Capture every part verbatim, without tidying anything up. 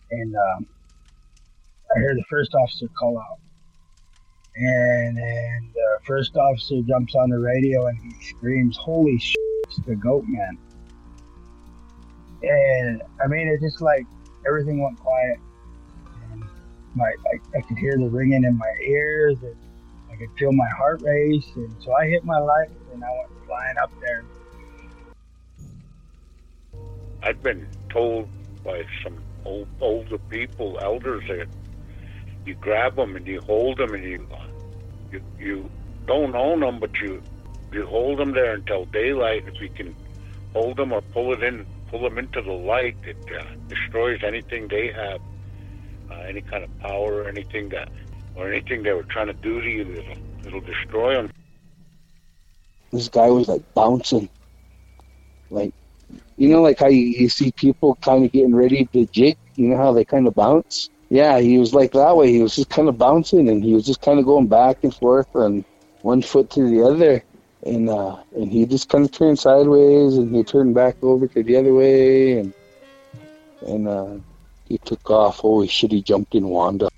and um, I hear the first officer call out. And then the first officer jumps on the radio and he screams, "Holy shit, it's the goat man." And I mean, it's just like everything went quiet. And my, I, I could hear the ringing in my ears, and I could feel my heart race. And so I hit my lights and I went flying up there. I've been told by some old, older people, elders, that you grab them and you hold them and you you, you don't own them, but you you hold them there until daylight. If you can hold them or pull it in, pull them into the light, it uh, destroys anything they have, uh, any kind of power or anything that or anything they were trying to do to you. It'll, it'll destroy them. This guy was like bouncing, like, you know, like how you, you see people kind of getting ready to jig. You know how they kind of bounce? Yeah, he was like that way. He was just kind of bouncing, and he was just kind of going back and forth on one foot to the other. And uh, and he just kind of turned sideways, and he turned back over to the other way, and and uh, he took off. Holy shit, he jumped in Wanda.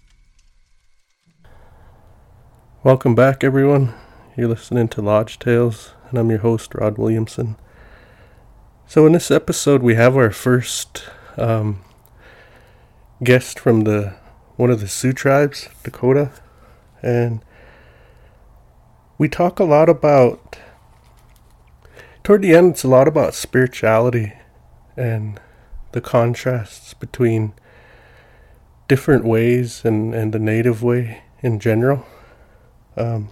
Welcome back, everyone. You're listening to Lodge Tales, and I'm your host, Rod Williamson. So in this episode, we have our first um, guest from the one of the Sioux tribes, Dakota, and we talk a lot about, toward the end, it's a lot about spirituality and the contrasts between different ways and, and the native way in general. Um,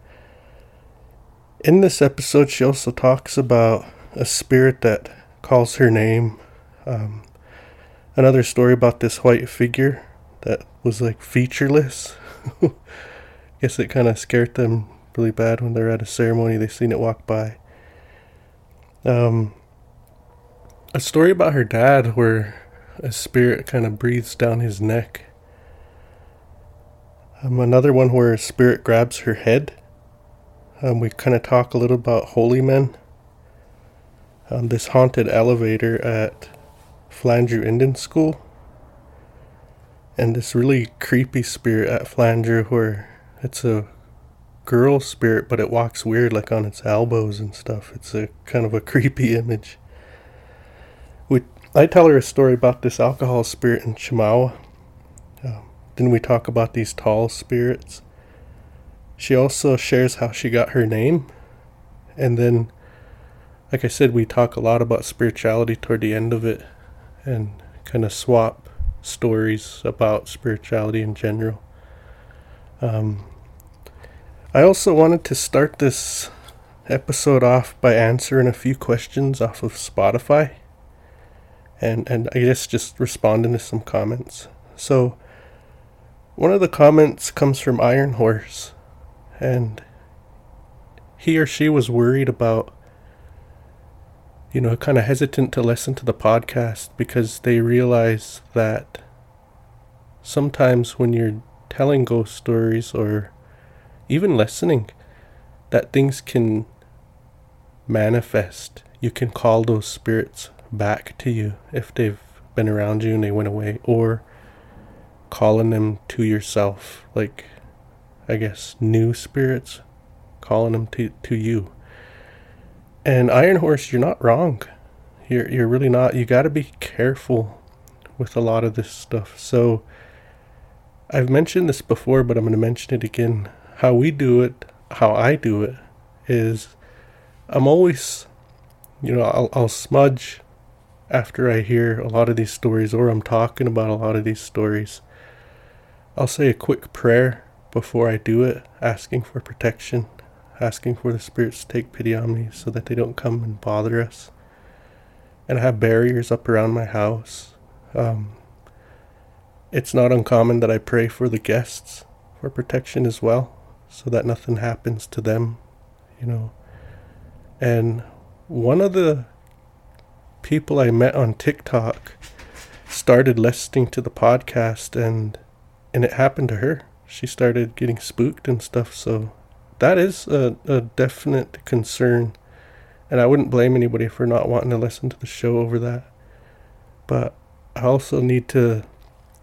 in this episode, she also talks about a spirit that calls her name. Um, another story about this white figure that was like featureless. Guess it kind of scared them really bad when they're at a ceremony. They seen it walk by. Um, a story about her dad where a spirit kind of breathes down his neck. Um, another one where a spirit grabs her head. Um, we kind of talk a little about holy men. Um, this haunted elevator at Flandreau Indian School. And this really creepy spirit at Flandreau where it's a girl spirit, but it walks weird, like on its elbows and stuff. It's a kind of a creepy image. We, I tell her a story about this alcohol spirit in Chemawa. Um, then we talk about these tall spirits. She also shares how she got her name. And then, like I said, we talk a lot about spirituality toward the end of it and kind of swap stories about spirituality in general. Um, I also wanted to start this episode off by answering a few questions off of Spotify. And, and I guess just responding to some comments. So, one of the comments comes from Iron Horse, and he or she was worried about, you know, kind of hesitant to listen to the podcast because they realize that sometimes when you're telling ghost stories or even listening, that things can manifest. You can call those spirits back to you if they've been around you and they went away, or calling them to yourself, like, I guess, new spirits, calling them to, to you. And Iron Horse, you're not wrong. You're you're really not. You got to be careful with a lot of this stuff. So, I've mentioned this before, but I'm going to mention it again. How we do it, how I do it, is I'm always, you know, I'll, I'll smudge after I hear a lot of these stories, or I'm talking about a lot of these stories. I'll say a quick prayer before I do it, asking for protection, asking for the spirits to take pity on me so that they don't come and bother us. And I have barriers up around my house. Um, it's not uncommon that I pray for the guests for protection as well, so that nothing happens to them, you know. And one of the people I met on TikTok started listening to the podcast, and and it happened to her. She started getting spooked and stuff, so that is a, a definite concern. And I wouldn't blame anybody for not wanting to listen to the show over that. But I also need to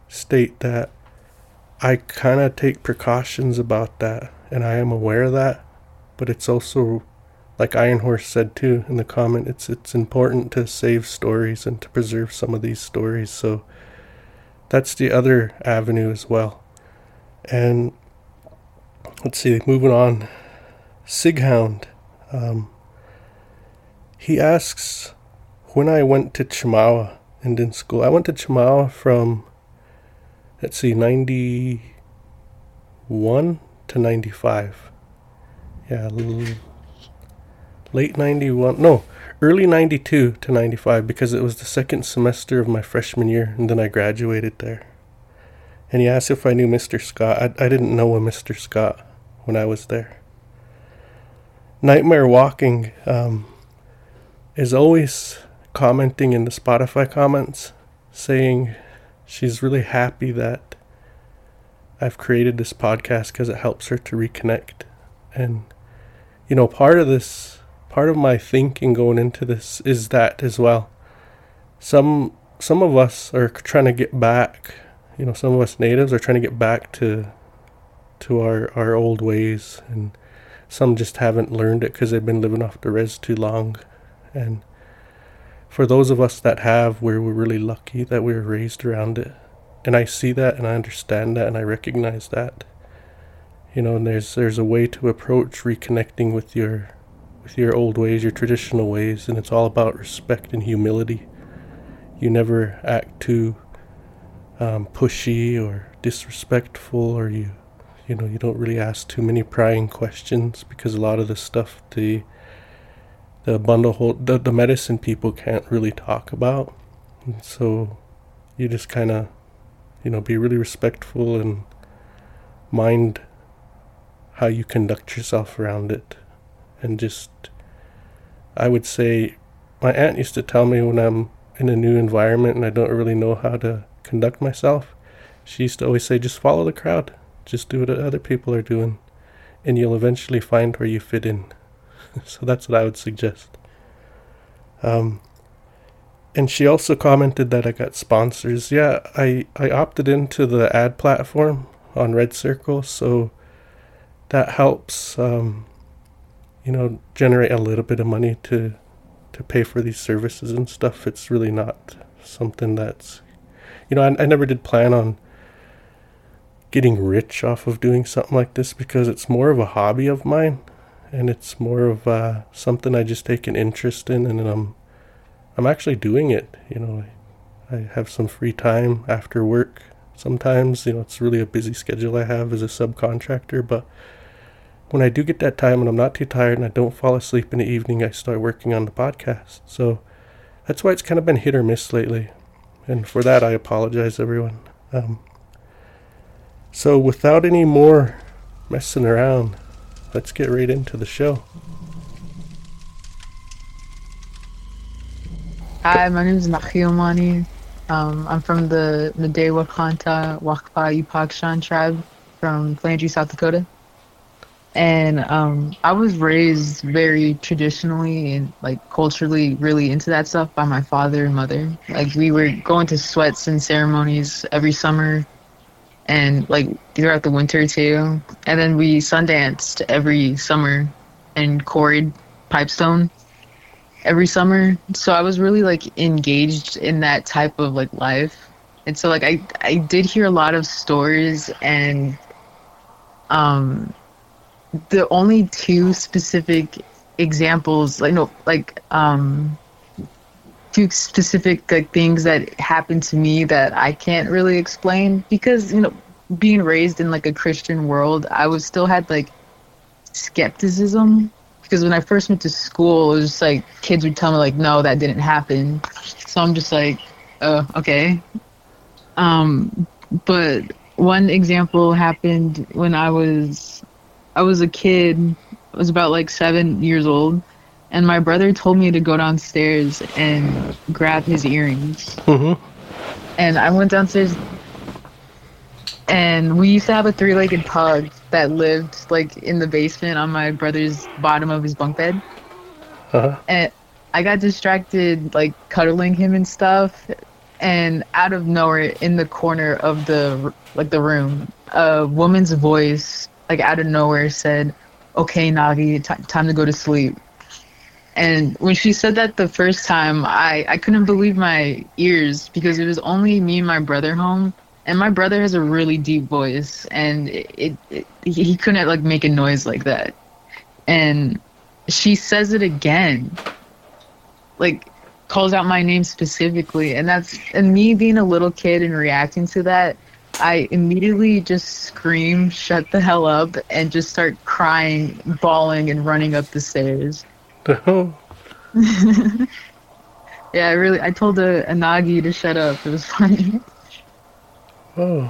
state that I kind of take precautions about that, and I am aware of that, but it's also, like Iron Horse said too in the comment, it's it's important to save stories and to preserve some of these stories. So that's the other avenue as well. And let's see, moving on. Sighound. Um, he asks, when I went to Chemawa Indian School, I went to Chemawa from, let's see, ninety-one to ninety-five. Yeah, l- late ninety-one, no, early ninety-two to ninety-five, because it was the second semester of my freshman year, and then I graduated there. And he asked if I knew Mister Scott. I, I didn't know a Mister Scott when I was there. Nightmare Walking um, is always commenting in the Spotify comments, saying she's really happy that I've created this podcast because it helps her to reconnect. And, you know, part of this, part of my thinking going into this is that as well. Some, some of us are trying to get back, you know, some of us natives are trying to get back to, to our, our old ways, and some just haven't learned it because they've been living off the res too long. And for those of us that have, we're, we're really lucky that we were raised around it. And I see that, and I understand that, and I recognize that. You know, and there's there's a way to approach reconnecting with your with your old ways, your traditional ways, and it's all about respect and humility. You never act too um, pushy or disrespectful, or you you know you don't really ask too many prying questions, because a lot of the stuff the the bundle hold, the, the medicine people can't really talk about. And so you just kind of, you know, be really respectful and mind how you conduct yourself around it. And just, I would say, my aunt used to tell me when I'm in a new environment and I don't really know how to conduct myself, she used to always say, just follow the crowd. Just do what other people are doing, and you'll eventually find where you fit in. So that's what I would suggest. Um, and she also commented that I got sponsors. Yeah, I, I opted into the ad platform on Red Circle, so that helps, um, you know, generate a little bit of money to to pay for these services and stuff. It's really not something that's, you know, I, I never did plan on getting rich off of doing something like this, because it's more of a hobby of mine. And it's more of uh, something I just take an interest in, and I'm, I'm actually doing it. You know, I, I have some free time after work. Sometimes, you know, it's really a busy schedule I have as a subcontractor, but when I do get that time and I'm not too tired and I don't fall asleep in the evening, I start working on the podcast. So that's why it's kind of been hit or miss lately. And for that, I apologize, everyone. Um, so without any more messing around, let's get right into the show. Hi, my name is Nachiomani. Um, I'm from the Ndewa Kanta Wakpa Upakshan tribe from Flandreau, South Dakota. And um, I was raised very traditionally and like culturally really into that stuff by my father and mother. Like we were going to sweats and ceremonies every summer, and like throughout the winter too. And then we sundanced every summer and quarried pipestone every summer. So I was really like engaged in that type of like life. And so like I, I did hear a lot of stories, and um the only two specific examples, like no, like um two specific like things that happened to me that I can't really explain, because you know, being raised in like a Christian world, I was still had like skepticism, because when I first went to school, it was just like kids would tell me like, no, that didn't happen. So I'm just like, oh, okay. Um, but one example happened when I was I was a kid. I was about like seven years old, and my brother told me to go downstairs and grab his earrings. Mm-hmm. And I went downstairs, and we used to have a three-legged pug that lived like in the basement on my brother's bottom of his bunk bed. Uh-huh. And I got distracted like cuddling him and stuff, and out of nowhere, in the corner of the like the room, a woman's voice, like out of nowhere, said, "Okay, Nagi, t- time to go to sleep." And when she said that the first time, I, I couldn't believe my ears, because it was only me and my brother home, and my brother has a really deep voice, and it, it, it he he couldn't like make a noise like that. And she says it again, like calls out my name specifically, and that's and me being a little kid and reacting to that, I immediately just scream, "Shut the hell up," and just start crying, bawling, and running up the stairs. Oh. Yeah, I really I told a, a Nagi to shut up. It was funny. Oh.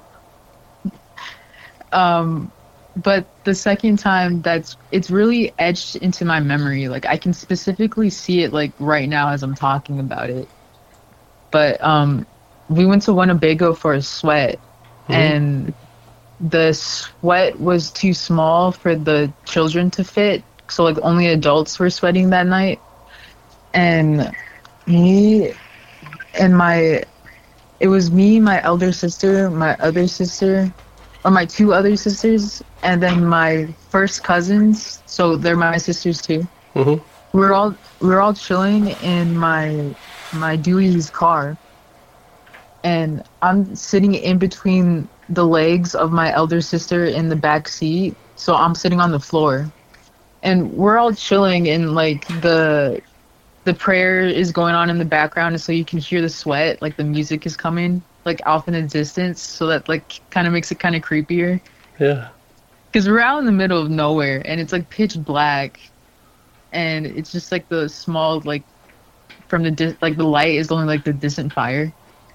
Um but the second time, that's it's really etched into my memory. Like I can specifically see it like right now as I'm talking about it. But um we went to Winnebago for a sweat, mm-hmm. and the sweat was too small for the children to fit, so like only adults were sweating that night. And me and my it was me, my elder sister, my other sister, or my two other sisters, and then my first cousins, so they're my sisters too. Mm-hmm. We're all we're all chilling in my my Dewey's car, and I'm sitting in between the legs of my elder sister in the back seat, so I'm sitting on the floor, and we're all chilling, and like the the prayer is going on in the background, and so you can hear the sweat, like the music is coming like off in the distance, so that like kind of makes it kind of creepier. Yeah. Because we're out in the middle of nowhere, and it's like pitch black, and it's just like the small like from the di- like the light is only like the distant fire.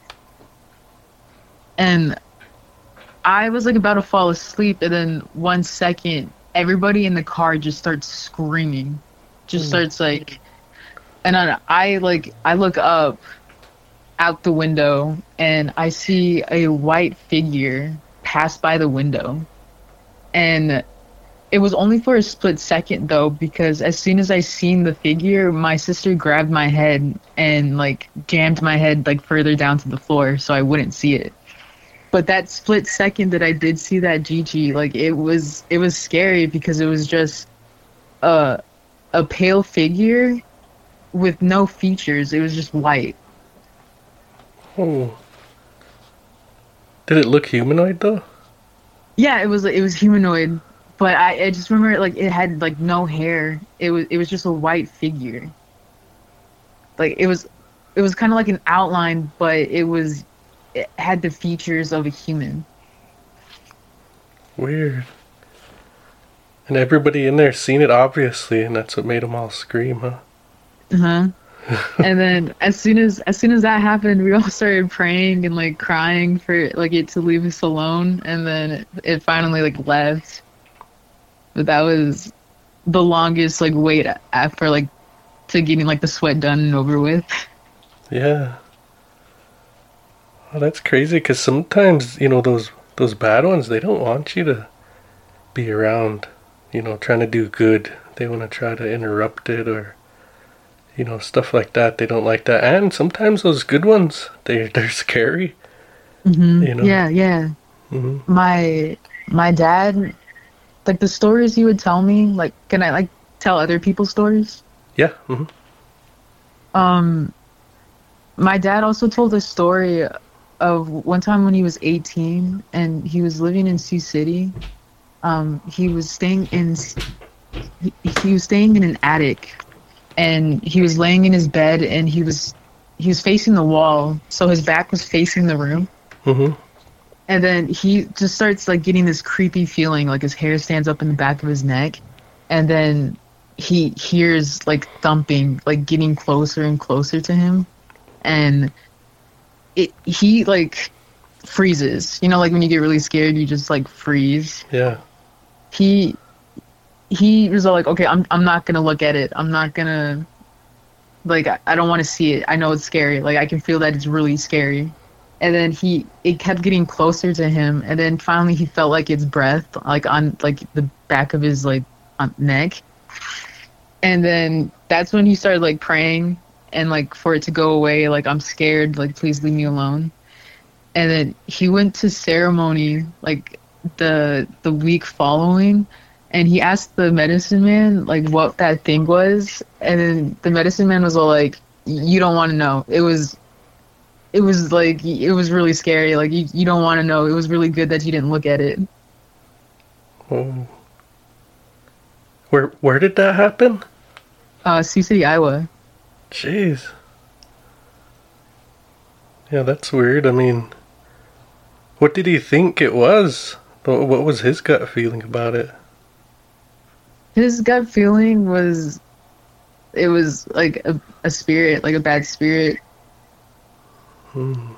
And I was like about to fall asleep, and then one second, everybody in the car just starts screaming, just mm. starts like, and I, I like I look up out the window, and I see a white figure pass by the window. And it was only for a split second though, because as soon as I seen the figure, my sister grabbed my head and like jammed my head like further down to the floor so I wouldn't see it. But that split second that I did see that Gigi, like it was it was scary, because it was just a a pale figure with no features. It was just white. Oh. Did it look humanoid though? Yeah, it was it was humanoid, but I, I just remember like it had like no hair. It was it was just a white figure. Like it was it was kind of like an outline, but it was it had the features of a human. Weird. And everybody in there seen it obviously, and that's what made them all scream, huh? Uh huh. And then as soon as as soon as that happened, we all started praying and like crying for like it to leave us alone, and then it, it finally like left. But that was the longest like wait after like to getting like the sweat done and over with. Yeah. Oh, that's crazy, because sometimes, you know, those those bad ones, they don't want you to be around, you know, trying to do good. They want to try to interrupt it, or you know, stuff like that. They don't like that. And sometimes those good ones, they they're scary. Mm-hmm. You know? Yeah, yeah. Mm-hmm. My my dad, like the stories he would tell me, like, can I like tell other people's stories? Yeah. Mm-hmm. Um, my dad also told a story of one time when he was eighteen and he was living in Sioux City. Um, he was staying in he, he was staying in an attic. And he was laying in his bed, and he was he was facing the wall, so his back was facing the room. Mm-hmm. And then he just starts like getting this creepy feeling, like his hair stands up in the back of his neck, and then he hears like thumping, like getting closer and closer to him, and it he like freezes. You know, like when you get really scared, you just like freeze. Yeah. He. He was all like, okay, I'm I'm not gonna look at it. I'm not gonna, like, I, I don't want to see it. I know it's scary. Like, I can feel that it's really scary. And then he, it kept getting closer to him. And then finally he felt like its breath, like on like the back of his like on neck. And then that's when he started like praying. and like for it to go away. Like, I'm scared. Like, please leave me alone. And then he went to ceremony like the the week following, and he asked the medicine man like what that thing was, and then the medicine man was all like, "You don't want to know. It was, it was like it was really scary. Like you, you don't want to know. It was really good that you didn't look at it." Oh. Where where did that happen? Uh, Sioux City, Iowa. Jeez. Yeah, that's weird. I mean, what did he think it was? What what was his gut feeling about it? His gut feeling was, it was like a, a spirit, like a bad spirit. Hmm.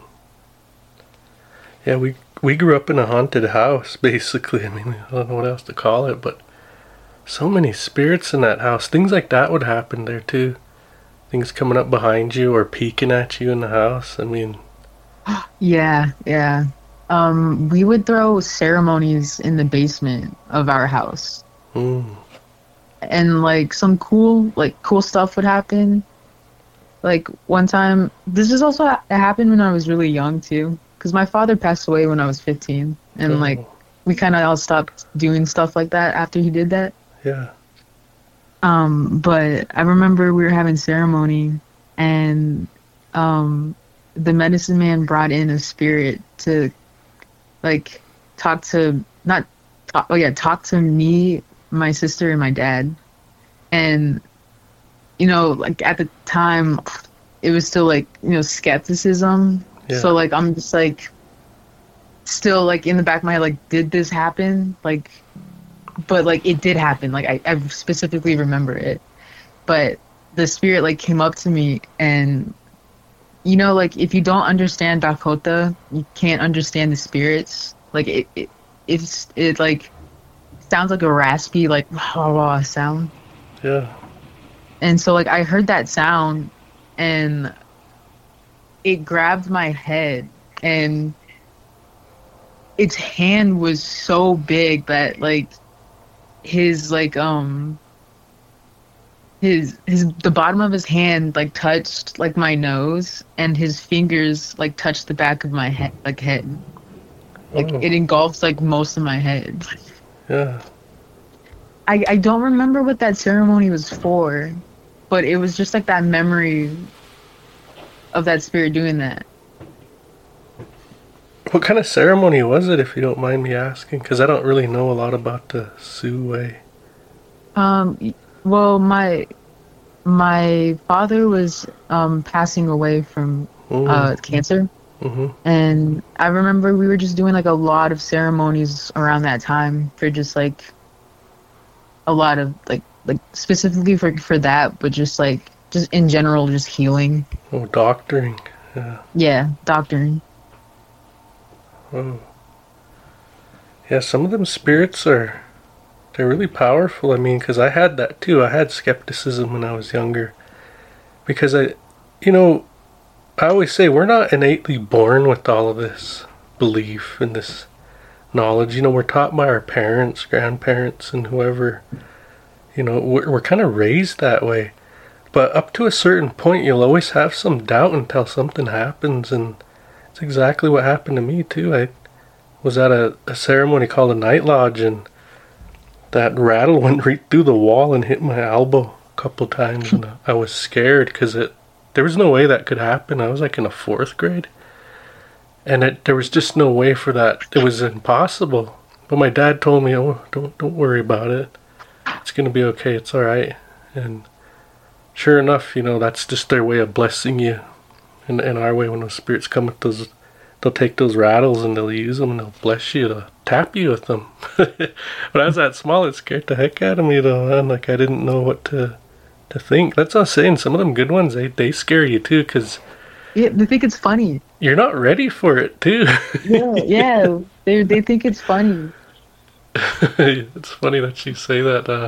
Yeah, we we grew up in a haunted house, basically. I mean, I don't know what else to call it, but so many spirits in that house. Things like that would happen there too. Things coming up behind you or peeking at you in the house. I mean, Yeah, yeah. Um, we would throw ceremonies in the basement of our house, hmm. and like some cool, like cool stuff would happen. Like one time, this is also it happened when I was really young too, because my father passed away when I was fifteen, and Oh. like we kind of all stopped doing stuff like that after he did that. Yeah. Um, but I remember we were having ceremony, and um, the medicine man brought in a spirit to, like, talk to not, talk, oh yeah, talk to me, my sister, and my dad, and you know, like at the time, it was still like you know skepticism. Yeah. So like I'm just like, still like in the back of my head, like, did this happen? Like. But like it did happen. Like I, I specifically remember it. But the spirit like came up to me, and you know, like if you don't understand Dakota, you can't understand the spirits. Like it, it it's it like sounds like a raspy like wah, wah sound. Yeah. And so like I heard that sound, and it grabbed my head, and its hand was so big that like his like um his his the bottom of his hand like touched like my nose, and his fingers like touched the back of my head like head like Oh. it engulfs like most of my head. Yeah. I I don't remember what that ceremony was for, but it was just like that memory of that spirit doing that. What kind of ceremony was it, if you don't mind me asking? Because I don't really know a lot about the Sioux way. Um, y- well, my my father was um passing away from Mm. uh cancer, Mm-hmm. and I remember we were just doing like a lot of ceremonies around that time for just like a lot of like like specifically for for that, but just like just in general, just healing. Oh, doctoring. Yeah. Yeah, doctoring. Oh. Yeah, some of them spirits are, they're really powerful. I mean, because I had that too. I had skepticism when I was younger. Because I, you know, I always say we're not innately born with all of this belief and this knowledge. You know, we're taught by our parents, grandparents, and whoever. You know, we're, we're kind of raised that way. But up to a certain point, you'll always have some doubt until something happens. And it's exactly what happened to me too. I was at a, a ceremony called a night lodge, and that rattle went right through the wall and hit my elbow a couple times, and I was scared because it there was no way that could happen. I was like in a fourth grade, and it, there was just no way for that. It was impossible. But my dad told me, "Oh, don't don't worry about it. It's gonna be okay. It's all right." And sure enough, you know, that's just their way of blessing you. In, in our way, when those spirits come with those, they'll take those rattles and they'll use them and they'll bless you, to tap you with them. When I was that small, it scared the heck out of me though, man. Like I didn't know what to to think. That's what I was saying. Some of them good ones, they, they scare you too, because Yeah, they think it's funny. you're not ready for it too. Yeah, yeah. They they think it's funny. It's funny that you say that. Uh,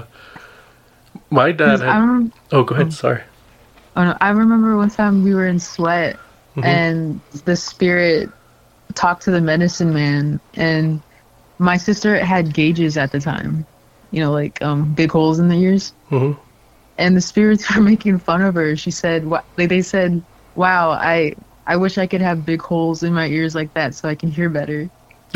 my dad 'Cause I had... rem- Oh, go ahead, sorry. Oh no! I remember one time we were in Sweat, Mhm. and the spirit talked to the medicine man, and my sister had gauges at the time, you know, like um big holes in the ears, hmm and the spirits were making fun of her. She said, "What?" Like they said, "Wow, I I wish I could have big holes in my ears like that so I can hear better."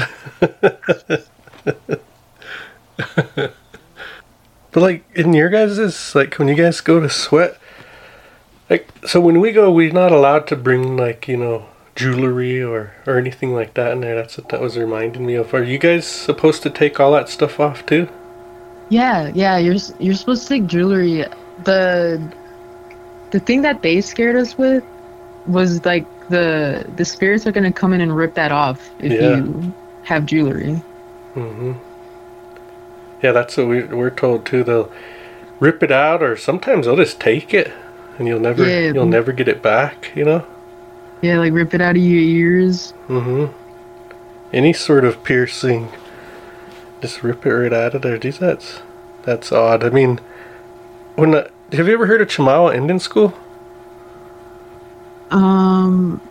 But like in your guys' like when you guys go to sweat, like so when we go, we're not allowed to bring like you know jewelry or or anything like that in there. That's what that was reminding me of. Are you guys supposed to take all that stuff off too? Yeah, yeah, you're s- you're supposed to take jewelry. The the thing that they scared us with was like the the spirits are gonna come in and rip that off if Yeah. you have jewelry. hmm Yeah, that's what we, we're told too. They'll rip it out, or sometimes they'll just take it, and you'll never Yeah. you'll never get it back. You know. Yeah, like rip it out of your ears. hmm Any sort of piercing, just rip it right out of there. Geez, that's that's odd. I mean, when uh, have you ever heard of Chemawa Indian School? Um.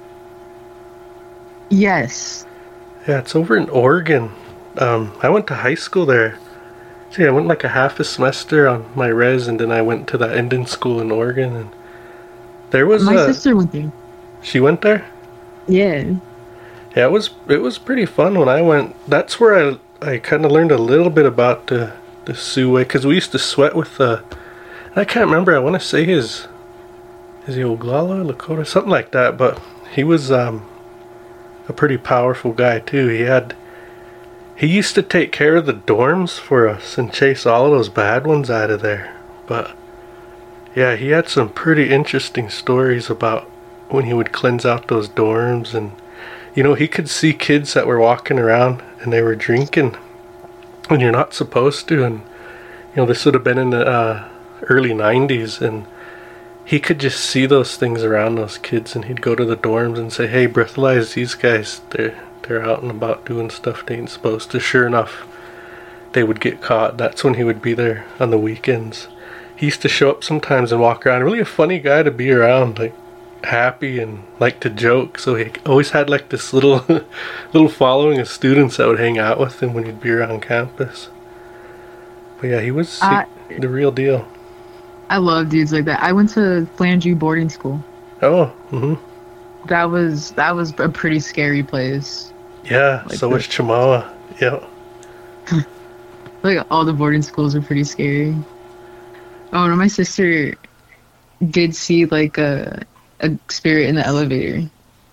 Yes. Yeah, it's over in Oregon. Um, I went to high school there. See, I went like a half a semester on my res, and then I went to that Indian school in Oregon, and there was My a. sister went there. She went there. Yeah. Yeah, it was it was pretty fun when I went. That's where I I kind of learned a little bit about the the Sioux way, because we used to sweat with the. I can't remember. I want to say his is he Oglala Lakota, something like that. But he was um a pretty powerful guy too. He had he used to take care of the dorms for us and chase all of those bad ones out of there. But yeah, he had some pretty interesting stories about when he would cleanse out those dorms, and you know, he could see kids that were walking around and they were drinking when you're not supposed to, and you know, this would have been in the uh, early nineties, and he could just see those things around those kids, and he'd go to the dorms and say, "Hey, breathalyze these guys. They're they're out and about doing stuff they ain't supposed to." Sure enough, they would get caught. That's when he would be there on the weekends. He used to show up sometimes and walk around. Really a funny guy to be around, like happy and like to joke. So he always had like this little little following of students that would hang out with him when he'd be around campus. But yeah, he was I he, the real deal. I love dudes like that. I went to Flandreau boarding school. Oh, mm-hmm. That was that was a pretty scary place. Yeah, Like so the- was Chemawa. Yeah. Like all the boarding schools are pretty scary. Oh no, my sister did see like a a spirit in the elevator.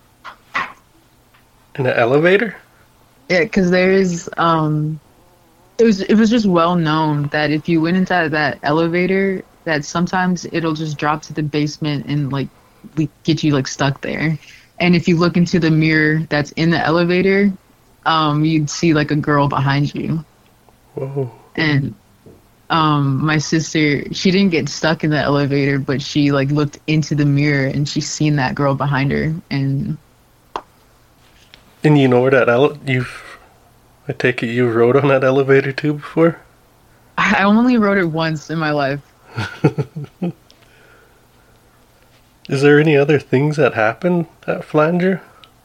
In the elevator? Yeah, because there is um, it was it was just well known that if you went into that elevator, that sometimes it'll just drop to the basement and like we get you like stuck there. And if you look into the mirror that's in the elevator, um, you'd see like a girl behind you. Whoa. And um, my sister, she didn't get stuck in the elevator, but she like looked into the mirror and she seen that girl behind her. And And you know where that ele- you've I take it you rode on that elevator too before? I only rode it once in my life. Is there any other things that happen at Flanger?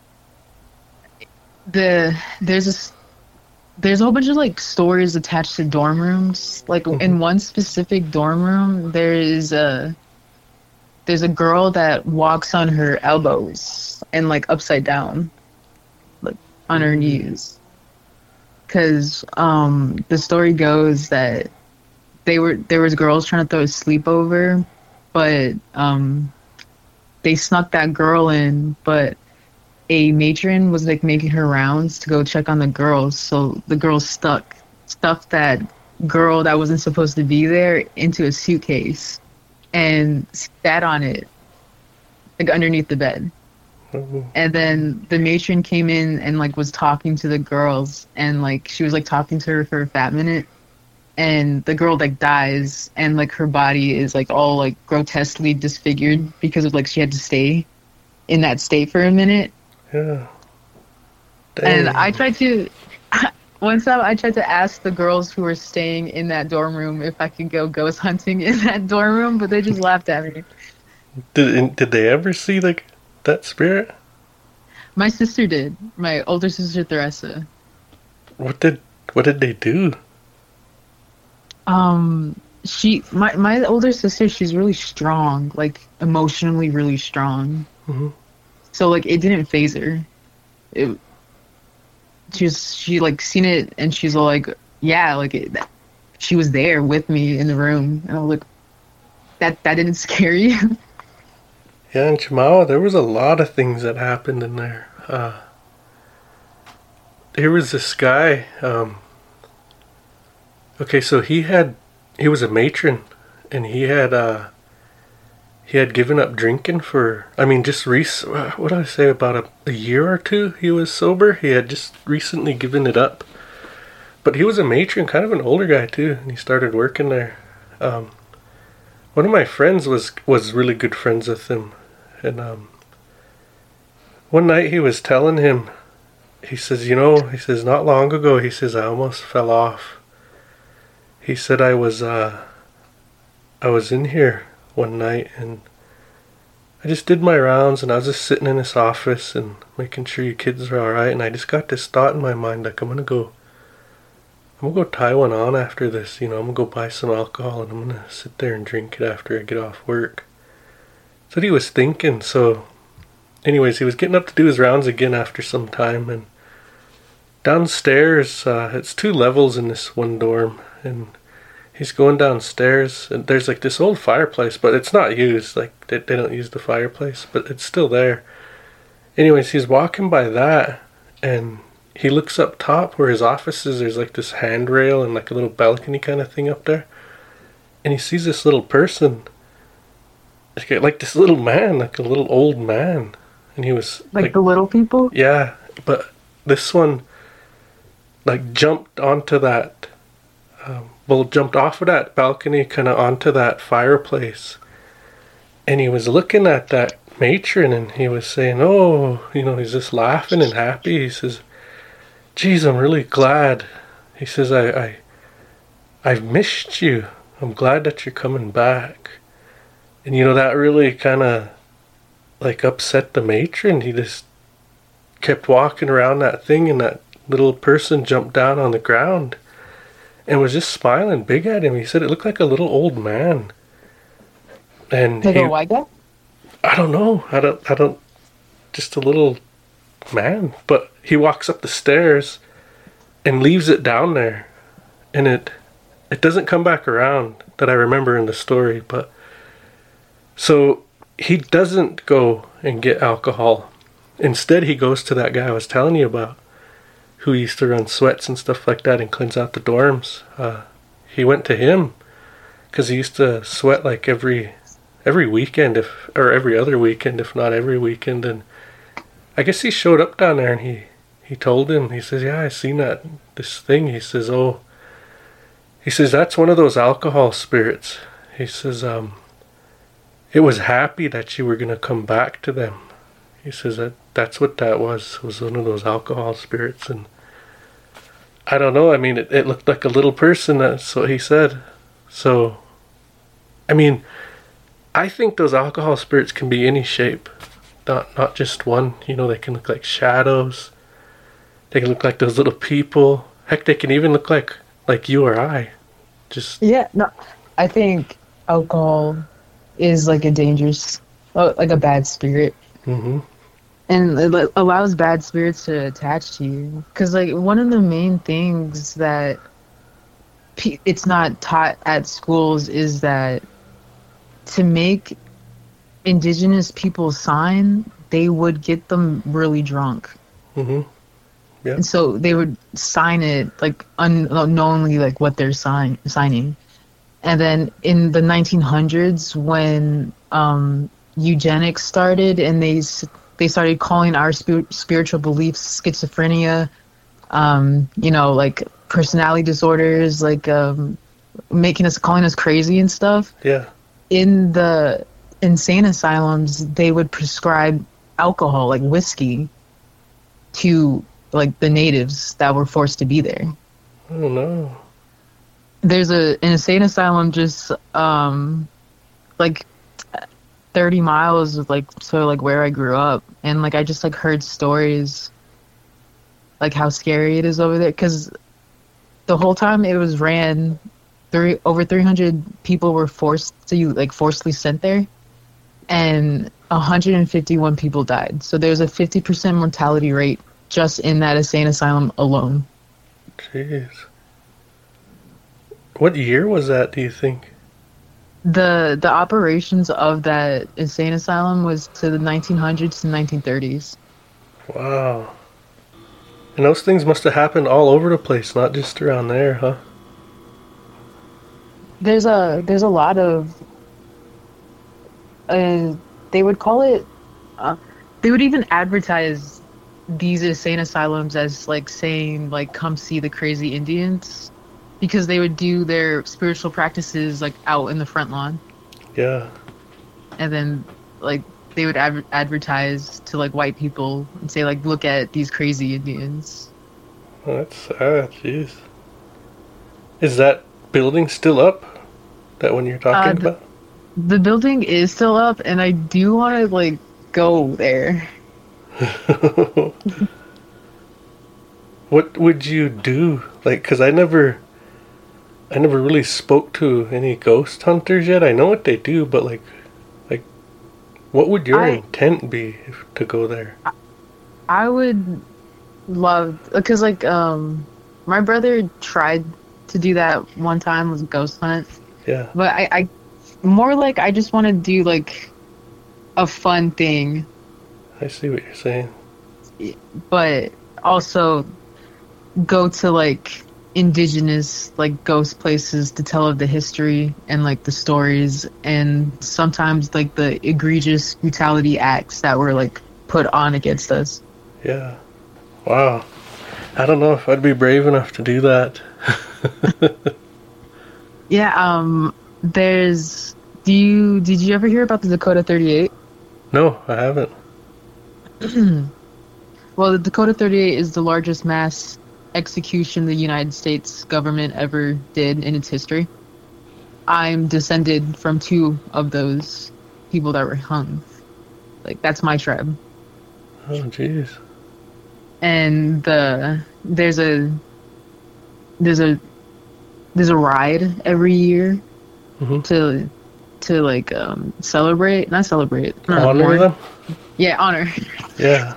The there's a s- there's a whole bunch of like stories attached to dorm rooms. Like in one specific dorm room, there is a there's a girl that walks on her elbows and like upside down, like on her knees. Cause um the story goes that they were there was girls trying to throw a sleepover, but um they snuck that girl in, but a matron was like making her rounds to go check on the girls, so the girls stuck stuffed that girl that wasn't supposed to be there into a suitcase and sat on it like underneath the bed. Oh. And then the matron came in and like was talking to the girls, and like she was like talking to her for a fat minute, and the girl like dies, and like her body is like all like grotesquely disfigured because of like she had to stay in that state for a minute. Yeah. And Dang. I tried to, one time I tried to ask the girls who were staying in that dorm room if I could go ghost hunting in that dorm room, but they just laughed at me. Did did they ever see like that spirit? My sister did. My older sister, Theresa. What did what did they do? Um, she my my older sister, she's really strong, like emotionally really strong. Mm-hmm. So like it didn't phase her. It she was she like seen it and she's all like, yeah, like it, she was there with me in the room, and I was like, that that didn't scare you. Yeah, in Chemawa, there was a lot of things that happened in there. Uh, there was this guy. Um, okay, so he had he was a matron, and he had uh, he had given up drinking for. I mean, just rec- what did I say about a, a year or two? He was sober. He had just recently given it up, but he was a matron, kind of an older guy too, and he started working there. Um, one of my friends was was really good friends with him. And um, one night he was telling him, he says, you know, he says, not long ago, he says, I almost fell off. He said, I was, uh, I was in here one night and I just did my rounds and I was just sitting in this office and making sure you kids are alright. And I just got this thought in my mind, like, I'm going to go, I'm going to go tie one on after this. You know, I'm going to go buy some alcohol and I'm going to sit there and drink it after I get off work. That's what he was thinking. So anyways, he was getting up to do his rounds again after some time, and downstairs, uh, it's two levels in this one dorm, and he's going downstairs, and there's like this old fireplace, but it's not used. Like they, they don't use the fireplace, but it's still there. Anyways, he's walking by that, and he looks up top where his office is. There's like this handrail and like a little balcony kind of thing up there, and he sees this little person, like this little man, like a little old man, and he was Like, like the little people? yeah, but this one like jumped onto that, um, well, jumped off of that balcony, kind of onto that fireplace, and he was looking at that matron, and he was saying, "Oh, you know," he's just laughing and happy. He says, "Geez, I'm really glad." He says, "I, I, I've missed you. I'm glad that you're coming back." And you know, that really kind of like upset the matron. He just kept walking around that thing, and that little person jumped down on the ground and was just smiling big at him. He said it looked like a little old man. And Like he, a white guy? I don't know. I don't, I don't, just a little man. But he walks up the stairs and leaves it down there. And it, it doesn't come back around that I remember in the story, but so he doesn't go and get alcohol. Instead, he goes to that guy I was telling you about, who used to run sweats and stuff like that and cleanse out the dorms. Uh, he went to him because he used to sweat like every every weekend, if or every other weekend, if not every weekend. And I guess he showed up down there and he, he told him, he says, "Yeah, I seen that, this thing." He says, "Oh," he says, "that's one of those alcohol spirits." He says, um, "It was happy that you were going to come back to them." He says that that's what that was, was one of those alcohol spirits. And I don't know, I mean, it, it looked like a little person, that's what he said. So, I mean, I think those alcohol spirits can be any shape, not not just one. You know, they can look like shadows, they can look like those little people. Heck, they can even look like, like you or I. Just Yeah, no, I think alcohol is like a dangerous, uh, like a bad spirit. Mm-hmm. And it allows bad spirits to attach to you. Because, like, one of the main things that pe- it's not taught at schools is that to make indigenous people sign, they would get them really drunk. Mm-hmm. Yeah. And so they would sign it, like, un- unknowingly, like, what they're sign- signing. And then in the nineteen hundreds, when um, eugenics started and they... They started calling our spir- spiritual beliefs schizophrenia, um, you know, like personality disorders, like um, making us, calling us crazy and stuff. Yeah. In the insane asylums, they would prescribe alcohol, like whiskey, to like the natives that were forced to be there. Oh no. There's a an insane asylum just um, like thirty miles of like so like where I grew up, and like I just like heard stories like how scary it is over there, because the whole time it was ran three over three hundred people were forced to like forcibly sent there, and one hundred fifty-one people died. So there's a fifty percent mortality rate just in that insane asylum alone. Jeez. What year was that, do you think? The the operations of that insane asylum was to the nineteen hundreds to nineteen thirties. Wow. And those things must have happened all over the place, not just around there, huh? There's a there's a lot of uh, they would call it uh, they would even advertise these insane asylums as like saying like come see the crazy Indians, because they would do their spiritual practices like out in the front lawn. Yeah. And then like they would adver- advertise to like white people and say like look at these crazy Indians. Oh, that's sad. Jeez. Is that building still up? That one you're talking uh, the, about? The building is still up, and I do want to like go there. What would you do? Like, cause I never, I never really spoke to any ghost hunters yet. I know what they do, but like, like, what would your I, intent be if, to go there? I, I would love, because like, um, my brother tried to do that one time with ghost hunt. Yeah. But I, I more like I just want to do like a fun thing. I see what you're saying. But also go to like indigenous like ghost places to tell of the history and like the stories, and sometimes like the egregious brutality acts that were like put on against us. Yeah. Wow. I don't know if I'd be brave enough to do that. Yeah, um there's do you did you ever hear about the Dakota thirty-eight? No, I haven't. Well, the Dakota thirty-eight is the largest mass execution the United States government ever did in its history. I'm descended from two of those people that were hung. Like, that's my tribe. Oh, jeez. And the there's a there's a there's a ride every year mm-hmm. to to like um celebrate, not celebrate, honor more, them. Yeah, honor. Yeah.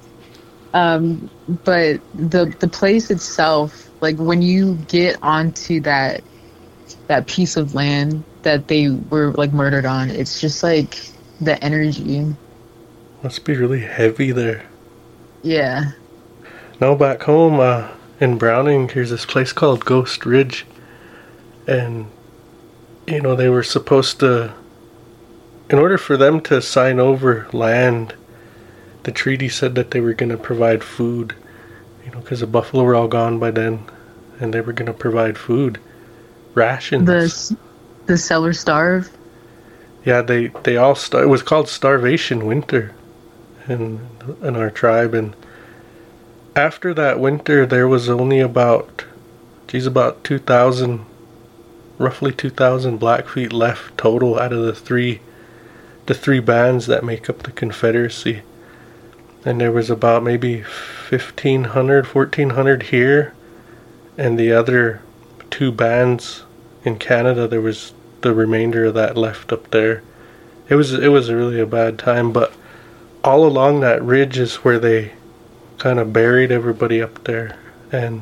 Um, but the the place itself, like when you get onto that that piece of land that they were like murdered on, it's just like the energy. Must be really heavy there. Yeah. No, back home uh, in Browning, there's this place called Ghost Ridge, and you know they were supposed to, in order for them to sign over land, the treaty said that they were going to provide food, you know, because the buffalo were all gone by then, and they were going to provide food, rations. The the seller starve. Yeah, they they all star- it was called Starvation Winter, in in our tribe, and after that winter, there was only about, geez, about two thousand, roughly two thousand Blackfeet left total out of the three, the three bands that make up the Confederacy. And there was about maybe fifteen hundred, fourteen hundred here, and the other two bands in Canada, there was the remainder of that left up there. It was, it was really a bad time, but all along that ridge is where they kind of buried everybody up there, and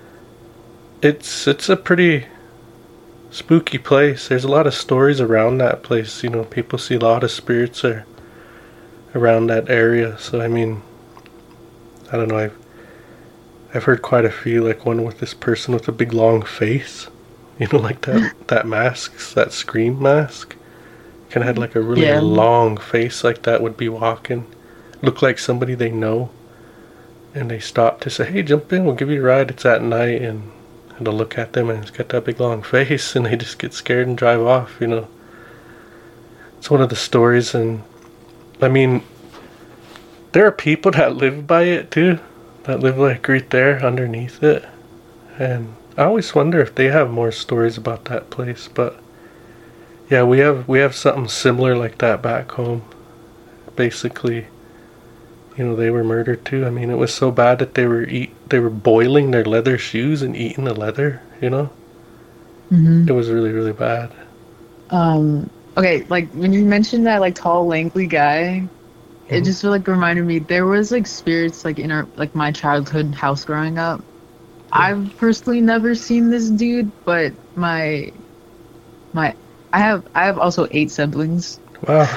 it's it's a pretty spooky place. There's a lot of stories around that place. You know, people see a lot of spirits there around that area. So I mean, I don't know. I've I've heard quite a few, like one with this person with a big long face. You know, like that that mask, that Scream mask. Kind of had like a really yeah. long face, like that would be walking. Looked like somebody they know. And they stop to say, hey, jump in, we'll give you a ride. It's at night, and, and they'll look at them, and it's got that big long face, and they just get scared and drive off, you know. It's one of the stories, and I mean, there are people that live by it too, that live like right there underneath it. And I always wonder if they have more stories about that place, but yeah, we have we have something similar like that back home. Basically, you know, they were murdered too. I mean, it was so bad that they were eat they were boiling their leather shoes and eating the leather, you know. Mm-hmm. It was really, really bad. Um. Okay, like when you mentioned that like tall, lanky guy, it Mhm. just like reminded me there was like spirits like in our like my childhood house growing up. I've personally never seen this dude, but my my I have I have also eight siblings, Wow.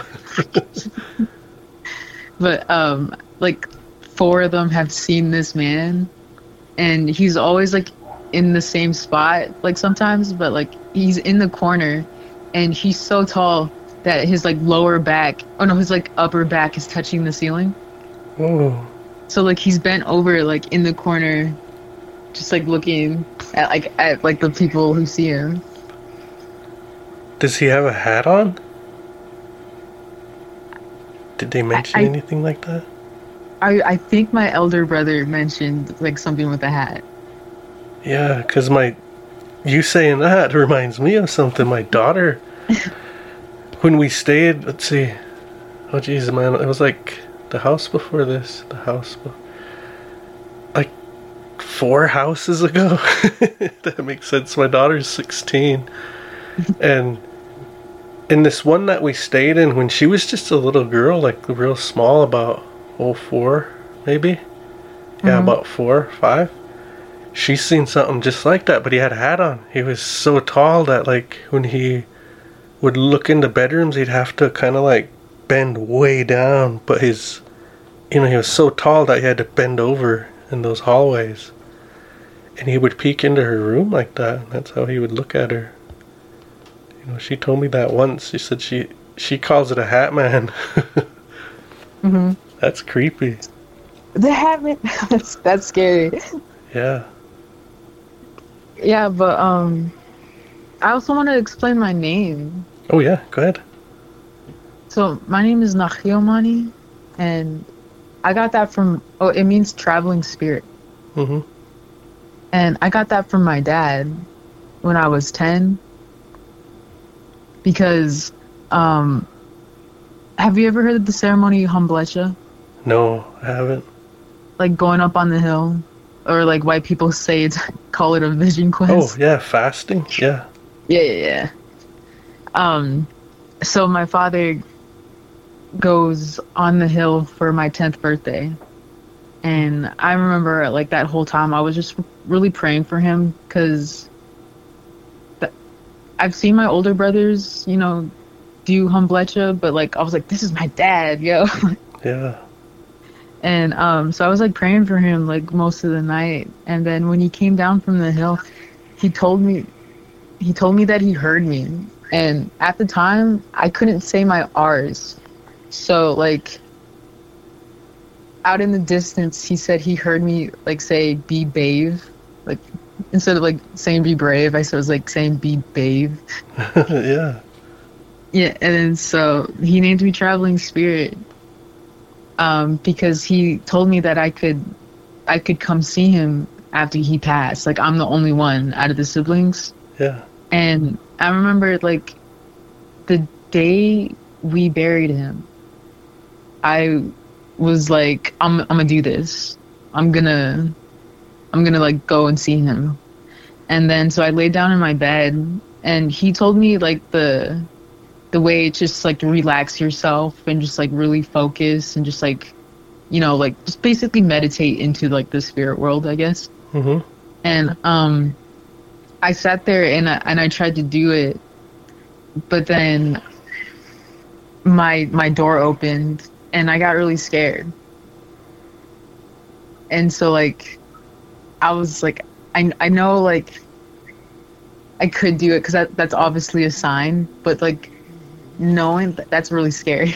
but um like four of them have seen this man, and he's always like in the same spot like sometimes, but like he's in the corner, and he's so tall that his like lower back, oh no, his like upper back is touching the ceiling. Oh. So like he's bent over like in the corner, just like looking at like at like the people who see him. Does he have a hat on? Did they mention I- anything like that? I I think my elder brother mentioned like something with a hat. Yeah, because my... You saying that reminds me of something. My daughter... when we stayed... Let's see... Oh, jeez, man. It was like the house before this. The house... Be- like four houses ago. That makes sense. My daughter's sixteen. And... in this one that we stayed in, when she was just a little girl, like real small, about oh four maybe, yeah, Mhm. about four, five. She's seen something just like that, but he had a hat on. He was so tall that like when he would look into bedrooms, he'd have to kind of like bend way down. But his, you know, he was so tall that he had to bend over in those hallways, and he would peek into her room like that. And that's how he would look at her. You know, she told me that once. She said she she calls it a hat man. Mm-hmm. That's creepy. The hat man. that's that's scary. Yeah. Yeah, but um, I also want to explain my name. Oh yeah, go ahead. So my name is Nachiomani, and I got that from. Oh, it means traveling spirit, Mm-hmm. and I got that from my dad when I was ten. Because, um, have you ever heard of the ceremony Hamblecha? No, I haven't. Like going up on the hill, or like white people say it's call it a vision Oh quest. yeah, fasting. Yeah. Yeah, yeah, yeah. Um, so my father goes on the hill for my tenth birthday, and I remember like that whole time I was just really praying for him because I've seen my older brothers, you know, do Hamblecha, but like I was like, this is my dad, yo. Yeah. And um, so I was like praying for him like most of the night, and then when he came down from the hill, he told me, he told me that he heard me, and at the time I couldn't say my R's, so like out in the distance he said he heard me like say be brave, like instead of like saying be brave, I was like saying be brave. Yeah. Yeah, and then so he named me Traveling Spirit. Um, because he told me that I could, I could come see him after he passed. Like I'm the only one out of the siblings. Yeah. And I remember like the day we buried him, I was like, I'm, I'm gonna do this. I'm gonna, I'm gonna like go and see him. And then so I laid down in my bed, and he told me like the. the way it's just like to relax yourself and just like really focus and just like, you know, like just basically meditate into like the spirit world, I guess. Mm-hmm. And um, I sat there and I, and I tried to do it, but then my my door opened and I got really scared. And so like, I was like, I I know like I could do it because that that's obviously a sign, but like. Knowing that that's really scary.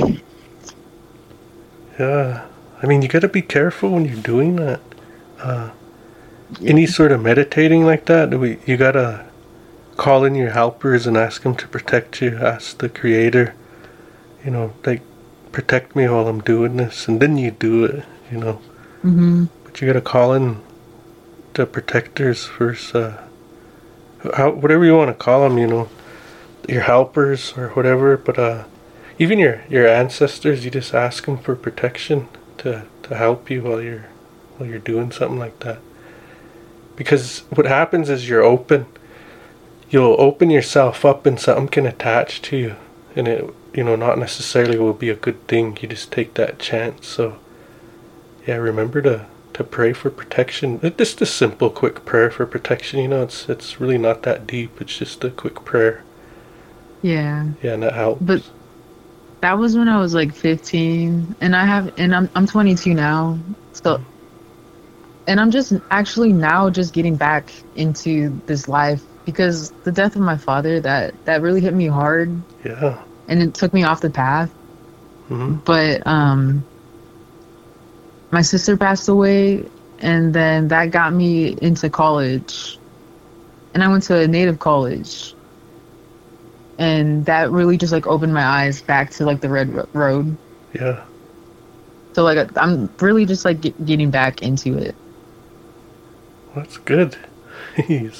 Yeah. I mean, you gotta be careful when you're doing that. Uh, any sort of meditating like that, we, you gotta call in your helpers and ask them to protect you. Ask the Creator, you know, like, protect me while I'm doing this. And then you do it, you know. Mm-hmm. But you gotta call in the protectors first. Uh, how, whatever you want to call them, you know. Your helpers or whatever, but uh, even your, your ancestors, you just ask them for protection to, to help you while you're while you're doing something like that. Because what happens is you're open. you'll open yourself up and something can attach to you, and it, you know, not necessarily will be a good thing. You just take that chance. So yeah, remember to to pray for protection. It's just a simple quick prayer for protection, you know. It's it's really not that deep. It's just a quick prayer. Yeah. Yeah, and that helps. But that was when I was like fifteen, and I have and I'm I'm twenty-two now. So and I'm just actually now just getting back into this life, because the death of my father, that that really hit me hard. Yeah. And it took me off the path. Mm-hmm. But um my sister passed away, and then that got me into college. And I went to a native college. And that really just like opened my eyes back to like the red ro- road. Yeah. So like I'm really just like get, getting back into it. That's good. Jeez.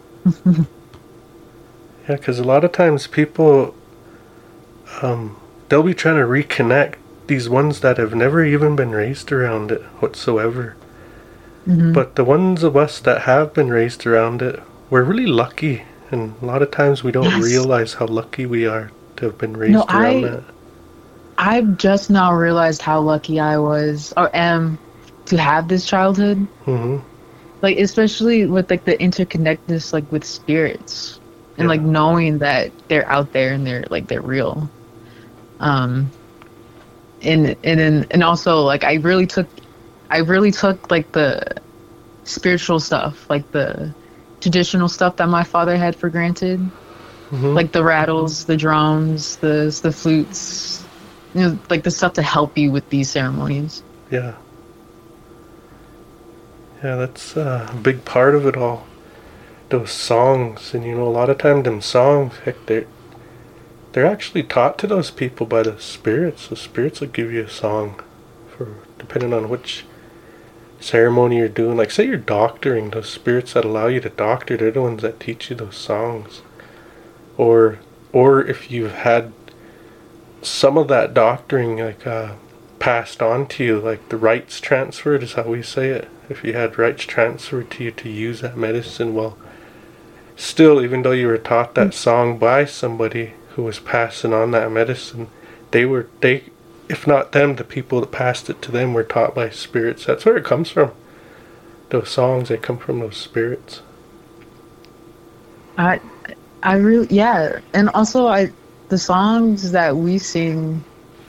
Yeah, because a lot of times people, um, they'll be trying to reconnect these ones that have never even been raised around it whatsoever. Mm-hmm. But the ones of us that have been raised around it, we're really lucky. And a lot of times we don't Yes. realize how lucky we are to have been raised No, around I- that. I've just now realized how lucky I was or am to have this childhood. Mm-hmm. Like especially with like the interconnectedness like with spirits. And Yeah. like knowing that they're out there and they're like they're real. Um and and then and also like I really took I really took like the spiritual stuff, like the traditional stuff that my father had for granted. Mm-hmm. Like the rattles, the drums, the the flutes, you know, like the stuff to help you with these ceremonies. Yeah. Yeah, that's uh, a big part of it all. Those songs, and you know, a lot of time them songs, heck, they're, they're actually taught to those people by the spirits. The spirits will give you a song, for depending on which ceremony you're doing. Like say you're doctoring, those spirits that allow you to doctor, they're the ones that teach you those songs. Or, or if you've had some of that doctoring, like uh, passed on to you, like the rights transferred is how we say it. If you had rights transferred to you to use that medicine, well, still, even though you were taught that song by somebody who was passing on that medicine, they were, they, if not them, the people that passed it to them were taught by spirits. That's where it comes from. Those songs, they come from those spirits. I I really yeah, and also I the songs that we sing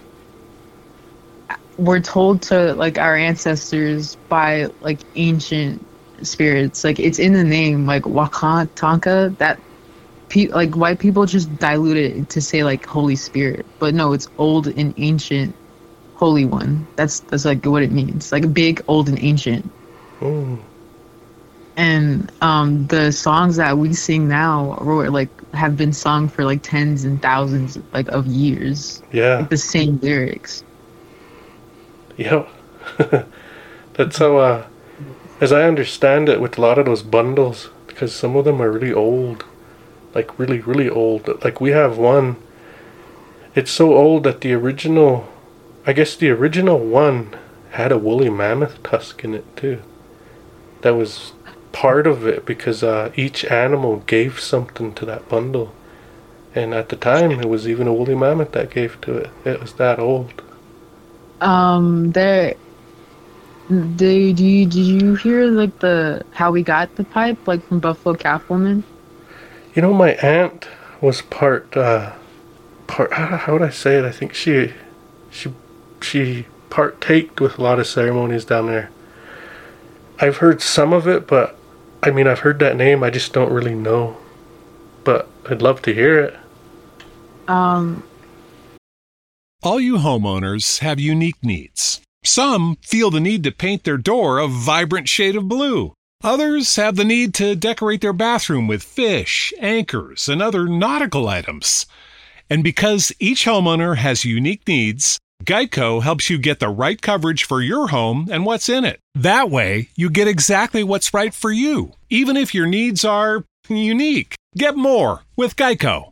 were told to like our ancestors by like ancient spirits. Like it's in the name, like Wakantanka. That pe- like white people just dilute it to say like Holy Spirit, but no, it's old and ancient, Holy One. That's that's like what it means. Like big, old, and ancient. Mm. And um, the songs that we sing now were like have been sung for like tens and thousands like of years. Yeah. Like the same lyrics. Yeah. That's how, uh, as I understand it, with a lot of those bundles, because some of them are really old. Like really, really old. Like we have one. It's so old that the original, I guess the original one had a woolly mammoth tusk in it too. That was part of it because uh, each animal gave something to that bundle. And at the time, it was even a woolly mammoth that gave to it. It was that old. Um, there. Did you did you hear like the how we got the pipe like from Buffalo Cattleman? You know, my aunt was part. Uh, part. How would I say it? I think she, she, she partaked with a lot of ceremonies down there. I've heard some of it, but I mean, I've heard that name. I just don't really know. But I'd love to hear it. Um. All you homeowners have unique needs. Some feel the need to paint their door a vibrant shade of blue. Others have the need to decorate their bathroom with fish, anchors, and other nautical items. And because each homeowner has unique needs, Geico helps you get the right coverage for your home and what's in it. That way, you get exactly what's right for you, even if your needs are unique. Get more with Geico.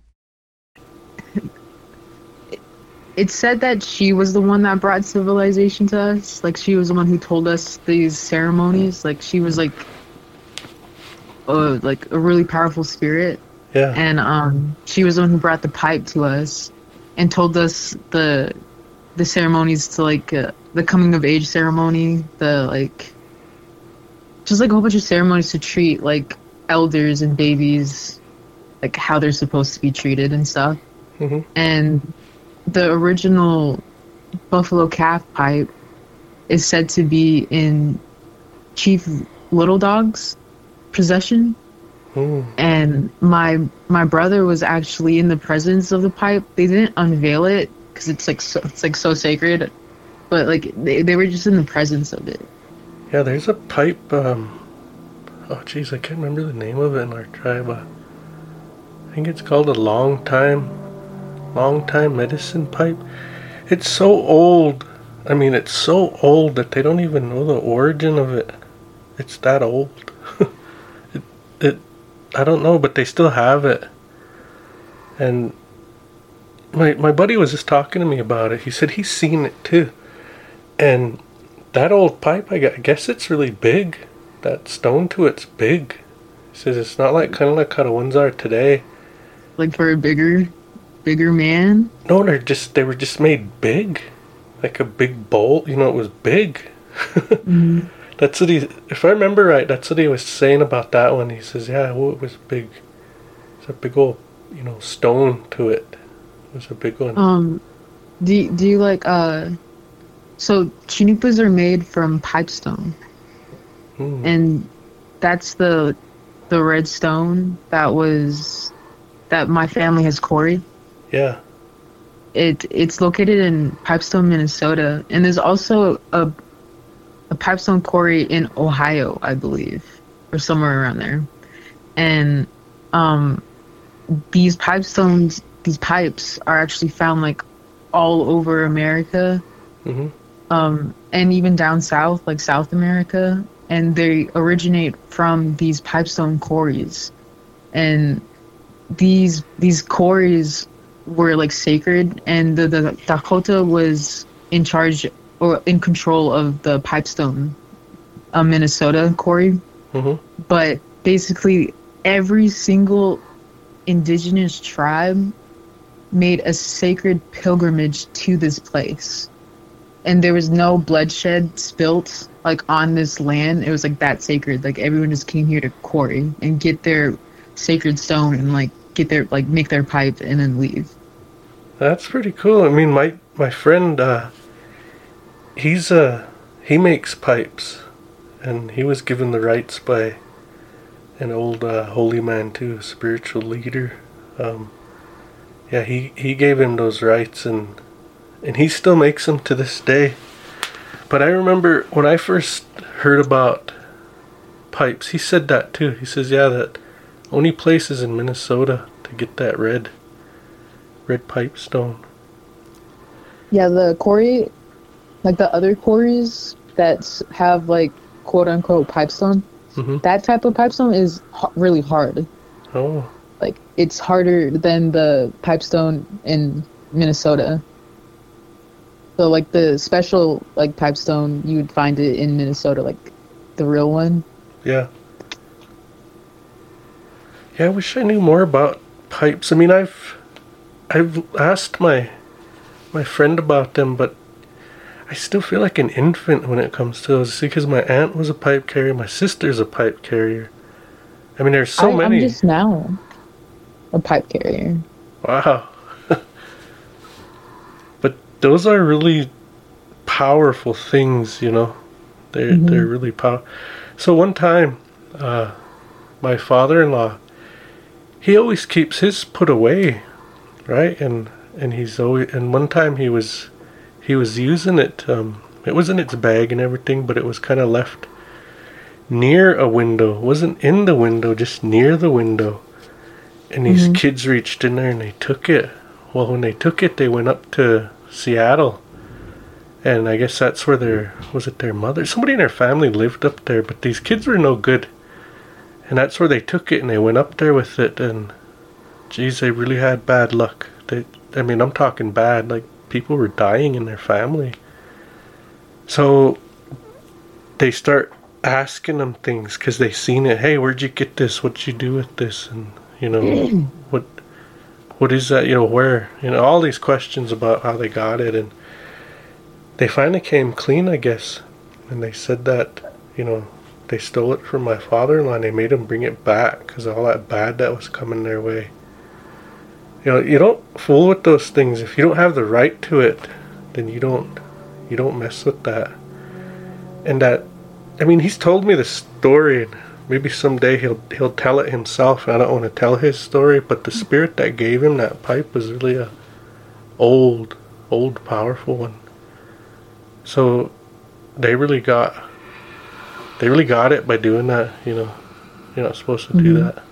It said that she was the one that brought civilization to us. Like she was the one who told us these ceremonies. Like she was like, uh, like a really powerful spirit. Yeah. And um, she was the one who brought the pipe to us and told us the the ceremonies to like uh, the coming of age ceremony, the like just like a whole bunch of ceremonies to treat like elders and babies, like how they're supposed to be treated and stuff. Mm-hmm. And the original buffalo calf pipe is said to be in Chief Little Dog's possession. Mm. And my my brother was actually in the presence of the pipe. They didn't unveil it because it's like so, it's like so sacred, but like they they were just in the presence of it. Yeah, there's a pipe. Um, oh, jeez, I can't remember the name of it in our tribe. Uh, I think it's called a long time, long time medicine pipe. It's so old. I mean, it's so old that they don't even know the origin of it. It's that old. it, it, I don't know, but they still have it. And my my buddy was just talking to me about it. He said he's seen it too. And that old pipe, I guess it's really big. That stone to it's big. He says it's not like kind of like how the ones are today. Like for a bigger, bigger man? No, they're just they were just made big, like a big bowl. You know, it was big. Mm-hmm. That's what he. If I remember right, that's what he was saying about that one. He says, "Yeah, well, it was big. It's a big old, you know, stone to it. It was a big one." Um, do do you like uh? So chinipas are made from pipestone, mm. and that's the the red stone that was that my family has quarried. Yeah. It it's located in Pipestone, Minnesota, and there's also a a pipestone quarry in Ohio, I believe, or somewhere around there. And um, these pipestones, these pipes are actually found like all over America, mm-hmm. um, and even down south, like South America. And they originate from these pipestone quarries. And these these quarries were like sacred, and the, the Dakota was in charge or in control of the Pipestone, uh, Minnesota quarry. Mm-hmm. But basically every single indigenous tribe made a sacred pilgrimage to this place. And there was no bloodshed spilt like on this land. It was like that sacred. Like everyone just came here to quarry and get their sacred stone and like get their like make their pipe and then leave. That's pretty cool. I mean, my my friend, uh, he's uh he makes pipes, and he was given the rights by an old uh, holy man too, a spiritual leader. Um, yeah, he he gave him those rights, and and he still makes them to this day. But I remember when I first heard about pipes, he said that too. He says, yeah, that only places in Minnesota to get that red red pipe stone. Yeah, the quarry, like the other quarries that have like quote unquote pipestone, mm-hmm. that type of pipestone is h- really hard. Oh. Like it's harder than the pipestone in Minnesota. So like the special like pipestone, you would find it in Minnesota, like the real one. Yeah. Yeah, I wish I knew more about pipes. I mean, I've I've asked my my friend about them, but I still feel like an infant when it comes to those. See, because my aunt was a pipe carrier, my sister's a pipe carrier. I mean, there's so I, many. I'm just now a pipe carrier. Wow. But those are really powerful things, you know. They're mm-hmm. they're really powerful. So one time, uh, my father-in-law, he always keeps his put away, right? And and he's always and one time he was he was using it. Um, it was in its bag and everything, but it was kind of left near a window. It wasn't in the window, just near the window. And these mm-hmm. kids reached in there and they took it. Well, when they took it, they went up to Seattle. And I guess that's where their, was it their mother? Somebody in their family lived up there, but these kids were no good. And that's where they took it and they went up there with it. And geez, they really had bad luck. They, I mean, I'm talking bad. Like, people were dying in their family. So they start asking them things because they seen it. Hey, where'd you get this? What'd you do with this? And You know, what what is that? You know, where? You know, all these questions about how they got it, and they finally came clean, I guess. And they said that, you know, they stole it from my father-in-law and they made him bring it back because of all that bad that was coming their way. You know, you don't fool with those things. If you don't have the right to it, then you don't you don't mess with that. And that, I mean, he's told me the story, and maybe someday he'll he'll tell it himself. I don't want to tell his story, but the spirit that gave him that pipe was really a old, old, powerful one. So they really got they really got it by doing that. You know, you're not supposed to mm-hmm. do that.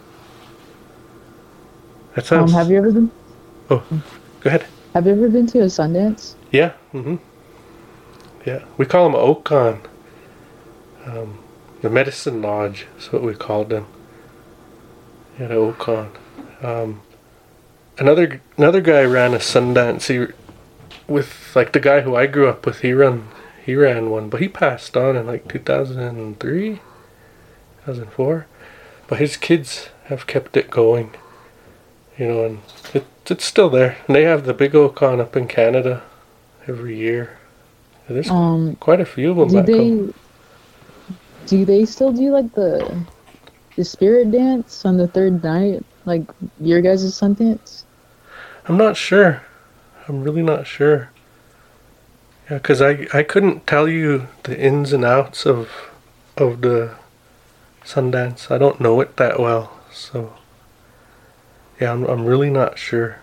That sounds. Um, have you ever been? Oh, go ahead. Have you ever been to a Sundance? Yeah. Mm-hmm. Yeah, we call them Okan. Um, the Medicine Lodge is what we called them. Yeah, the Okan. Um, another another guy ran a Sundance. He, with like the guy who I grew up with, he ran he ran one, but he passed on in like two thousand three, two thousand four. But his kids have kept it going. You know, and it, it's still there. And they have the big Okan up in Canada every year. There's um, quite a few of them do back they, home. Do they still do like the the spirit dance on the third night, like your guys' Sundance? I'm not sure. I'm really not sure. Yeah, because I, I couldn't tell you the ins and outs of of the Sundance. I don't know it that well, so yeah, I'm I'm really not sure.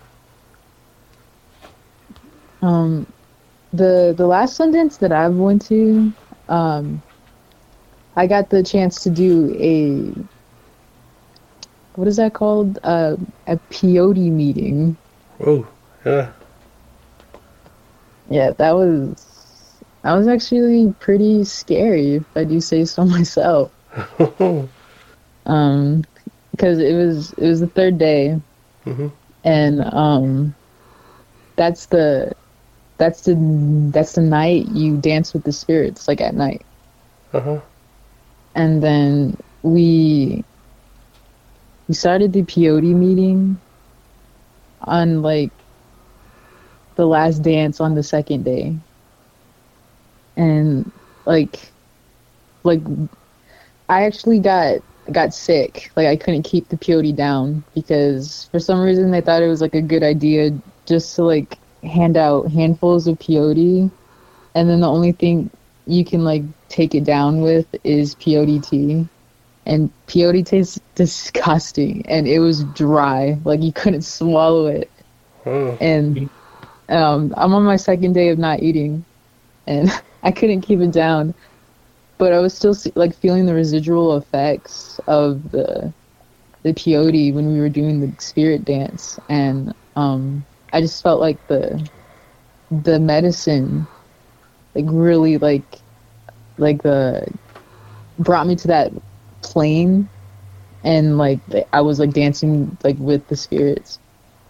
Um. The the last Sundance that I went to, um, I got the chance to do a, what is that called? Uh, a peyote meeting. Oh, yeah. Yeah, that was, that was actually pretty scary, if I do say so myself. um, because it was, it was the third day, mm-hmm. and um, that's the... That's the that's the night you dance with the spirits, like at night. Uh-huh. And then we we started the peyote meeting on like the last dance on the second day. And like like I actually got got sick. Like I couldn't keep the peyote down because for some reason they thought it was like a good idea just to like hand out handfuls of peyote, and then the only thing you can like take it down with is peyote tea, and peyote tastes disgusting, and it was dry, like you couldn't swallow it. Oh. And um, I'm on my second day of not eating, and I couldn't keep it down, but I was still like feeling the residual effects of the the peyote when we were doing the spirit dance, and um. I just felt like the the medicine like really like like the brought me to that plane, and like I was like dancing like with the spirits.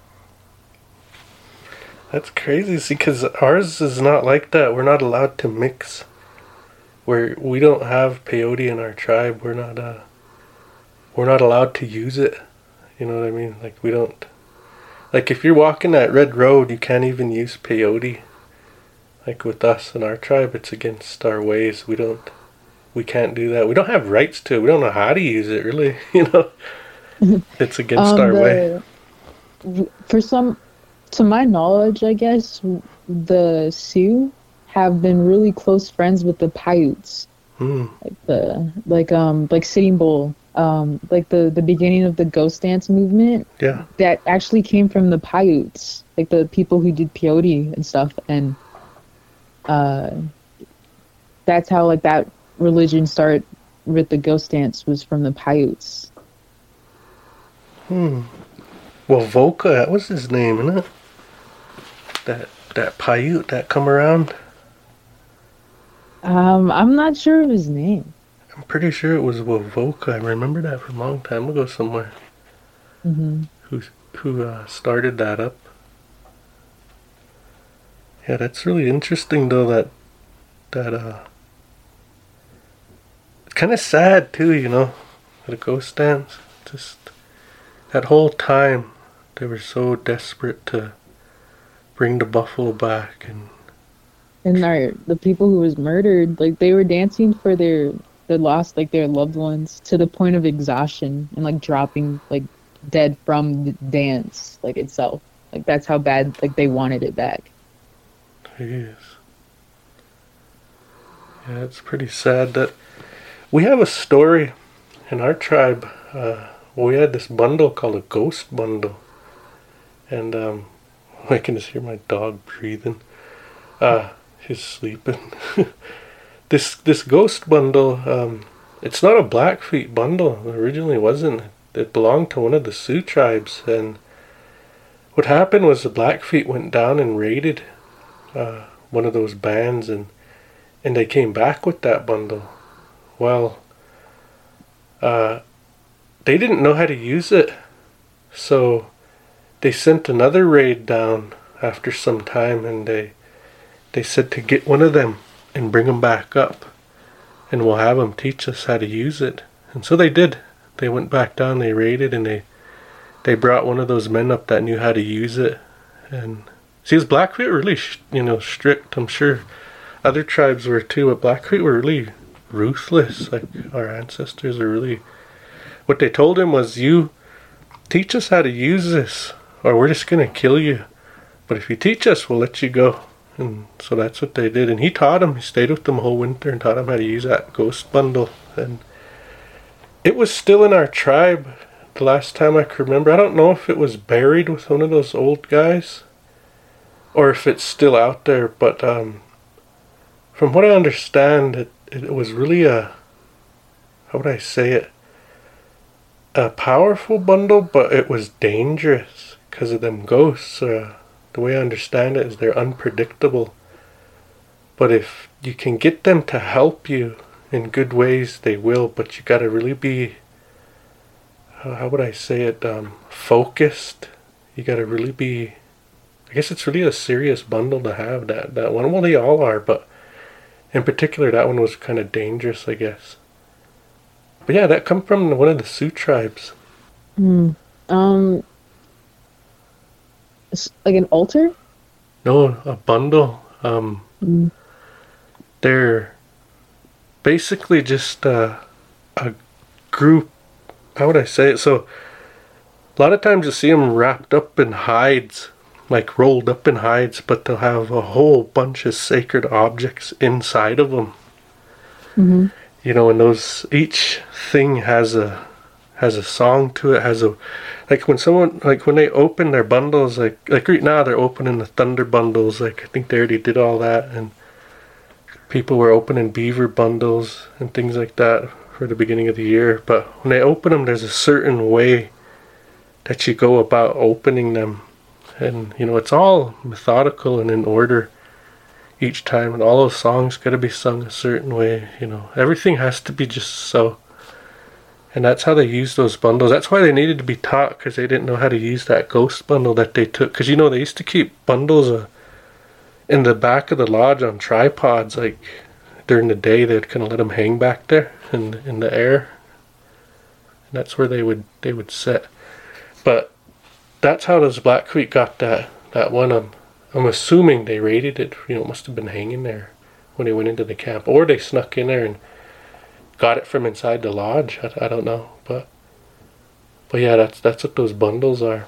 That's crazy, see, because ours is not like that. We're not allowed to mix. We're we don't have peyote in our tribe. We're not uh we're not allowed to use it. You know what I mean? Like we don't. Like, if you're walking that red road, you can't even use peyote. Like, with us in our tribe, it's against our ways. We don't, we can't do that. We don't have rights to it. We don't know how to use it, really, you know? It's against um, our the, way. For some, to my knowledge, I guess, the Sioux have been really close friends with the Paiutes. Hmm. Like, the, like, um, like Sitting Bull. Um, like the, the beginning of the ghost dance movement, yeah, that actually came from the Paiutes, like the people who did peyote and stuff, and uh, that's how like that religion started with the ghost dance, was from the Paiutes. Hmm. Well, Voka, that was his name, isn't it? That that Paiute that come around. Um, I'm not sure of his name. I'm pretty sure it was Wovoka. I remember that from a long time ago somewhere. Mm-hmm. Who who uh, started that up? Yeah, that's really interesting though. That that uh, it's kind of sad too, you know, the ghost dance. Just that whole time they were so desperate to bring the buffalo back. And And our the people who was murdered, like they were dancing for their their lost, like their loved ones, to the point of exhaustion and like dropping like dead from the dance like itself. Like that's how bad like they wanted it back. Jeez. Yeah, it's pretty sad that we have a story in our tribe. Uh, we had this bundle called a ghost bundle, and um, I can just hear my dog breathing. Uh, he's sleeping. this this ghost bundle, um, it's not a Blackfeet bundle. It originally wasn't. It belonged to one of the Sioux tribes, and what happened was the Blackfeet went down and raided uh, one of those bands, and and they came back with that bundle. Well, uh, they didn't know how to use it, so they sent another raid down after some time, and they they said to get one of them and bring them back up, and we'll have them teach us how to use it. And so they did. They went back down, they raided, and they they brought one of those men up that knew how to use it. And see, his Blackfeet were really, you know, strict. I'm sure other tribes were too, but Blackfeet were really ruthless. Like our ancestors are really. What they told him was, "You teach us how to use this, or we're just gonna kill you. But if you teach us, we'll let you go." And so that's what they did. And he taught him. He stayed with them a whole winter and taught him how to use that ghost bundle. And it was still in our tribe the last time I can remember. I don't know if it was buried with one of those old guys or if it's still out there. But um, from what I understand, it, it was really a, how would I say it, a powerful bundle, but it was dangerous because of them ghosts. Uh, the way I understand it is they're unpredictable. But if you can get them to help you in good ways, they will, but you gotta really be, uh, how would I say it, um, focused. You gotta really be, I guess it's really a serious bundle to have, that, that one. Well, they all are, but in particular, that one was kind of dangerous, I guess. But yeah, that come from one of the Sioux tribes. Mm. Um, it's like an altar? No, a bundle. Um, Mm. They're basically just uh, a group. How would I say it? So a lot of times you see them wrapped up in hides, like rolled up in hides, but they'll have a whole bunch of sacred objects inside of them. Mm-hmm. You know, and those, each thing has a has a song to it. Has a, like when someone, like when they open their bundles, like like right now they're opening the thunder bundles. Like I think they already did all that, and people were opening beaver bundles and things like that for the beginning of the year. But when they open them, there's a certain way that you go about opening them. And, you know, it's all methodical and in order each time. And all those songs got to be sung a certain way. You know, everything has to be just so. And that's how they use those bundles. That's why they needed to be taught, because they didn't know how to use that ghost bundle that they took. Because, you know, they used to keep bundles of in the back of the lodge on tripods. Like during the day, they'd kind of let them hang back there in in the air, and that's where they would they would sit. But that's how those Blackfeet got that that one. I'm I'm assuming they raided it. You know, it must have been hanging there when they went into the camp, or they snuck in there and got it from inside the lodge. I, I don't know, but but yeah, that's that's what those bundles are.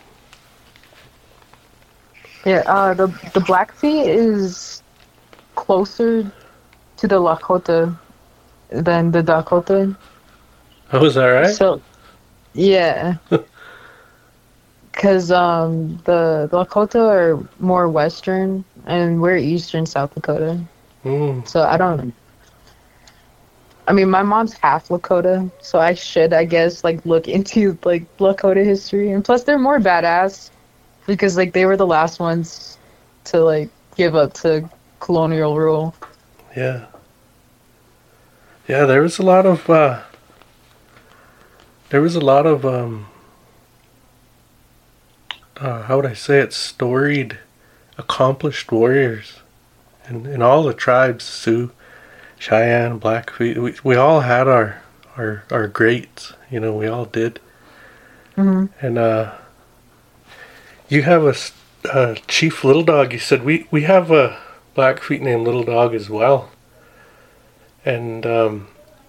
Yeah, uh, the the Blackfeet is closer to the Lakota than the Dakota. Oh, is that right? So, yeah, because um, the Lakota are more western, and we're eastern South Dakota. Mm. So I don't. I mean, my mom's half Lakota, so I should, I guess, like look into like Lakota history, and plus they're more badass. Because, like, they were the last ones to, like, give up to colonial rule. Yeah. Yeah, there was a lot of, uh, there was a lot of, um, uh, how would I say it, storied, accomplished warriors. In, in all the tribes, Sioux, Cheyenne, Blackfeet, we, we all had our, our, our greats, you know, we all did. Mm-hmm. And uh, you have a, a Chief Little Dog. You said we, we have a Blackfeet named Little Dog as well. And um,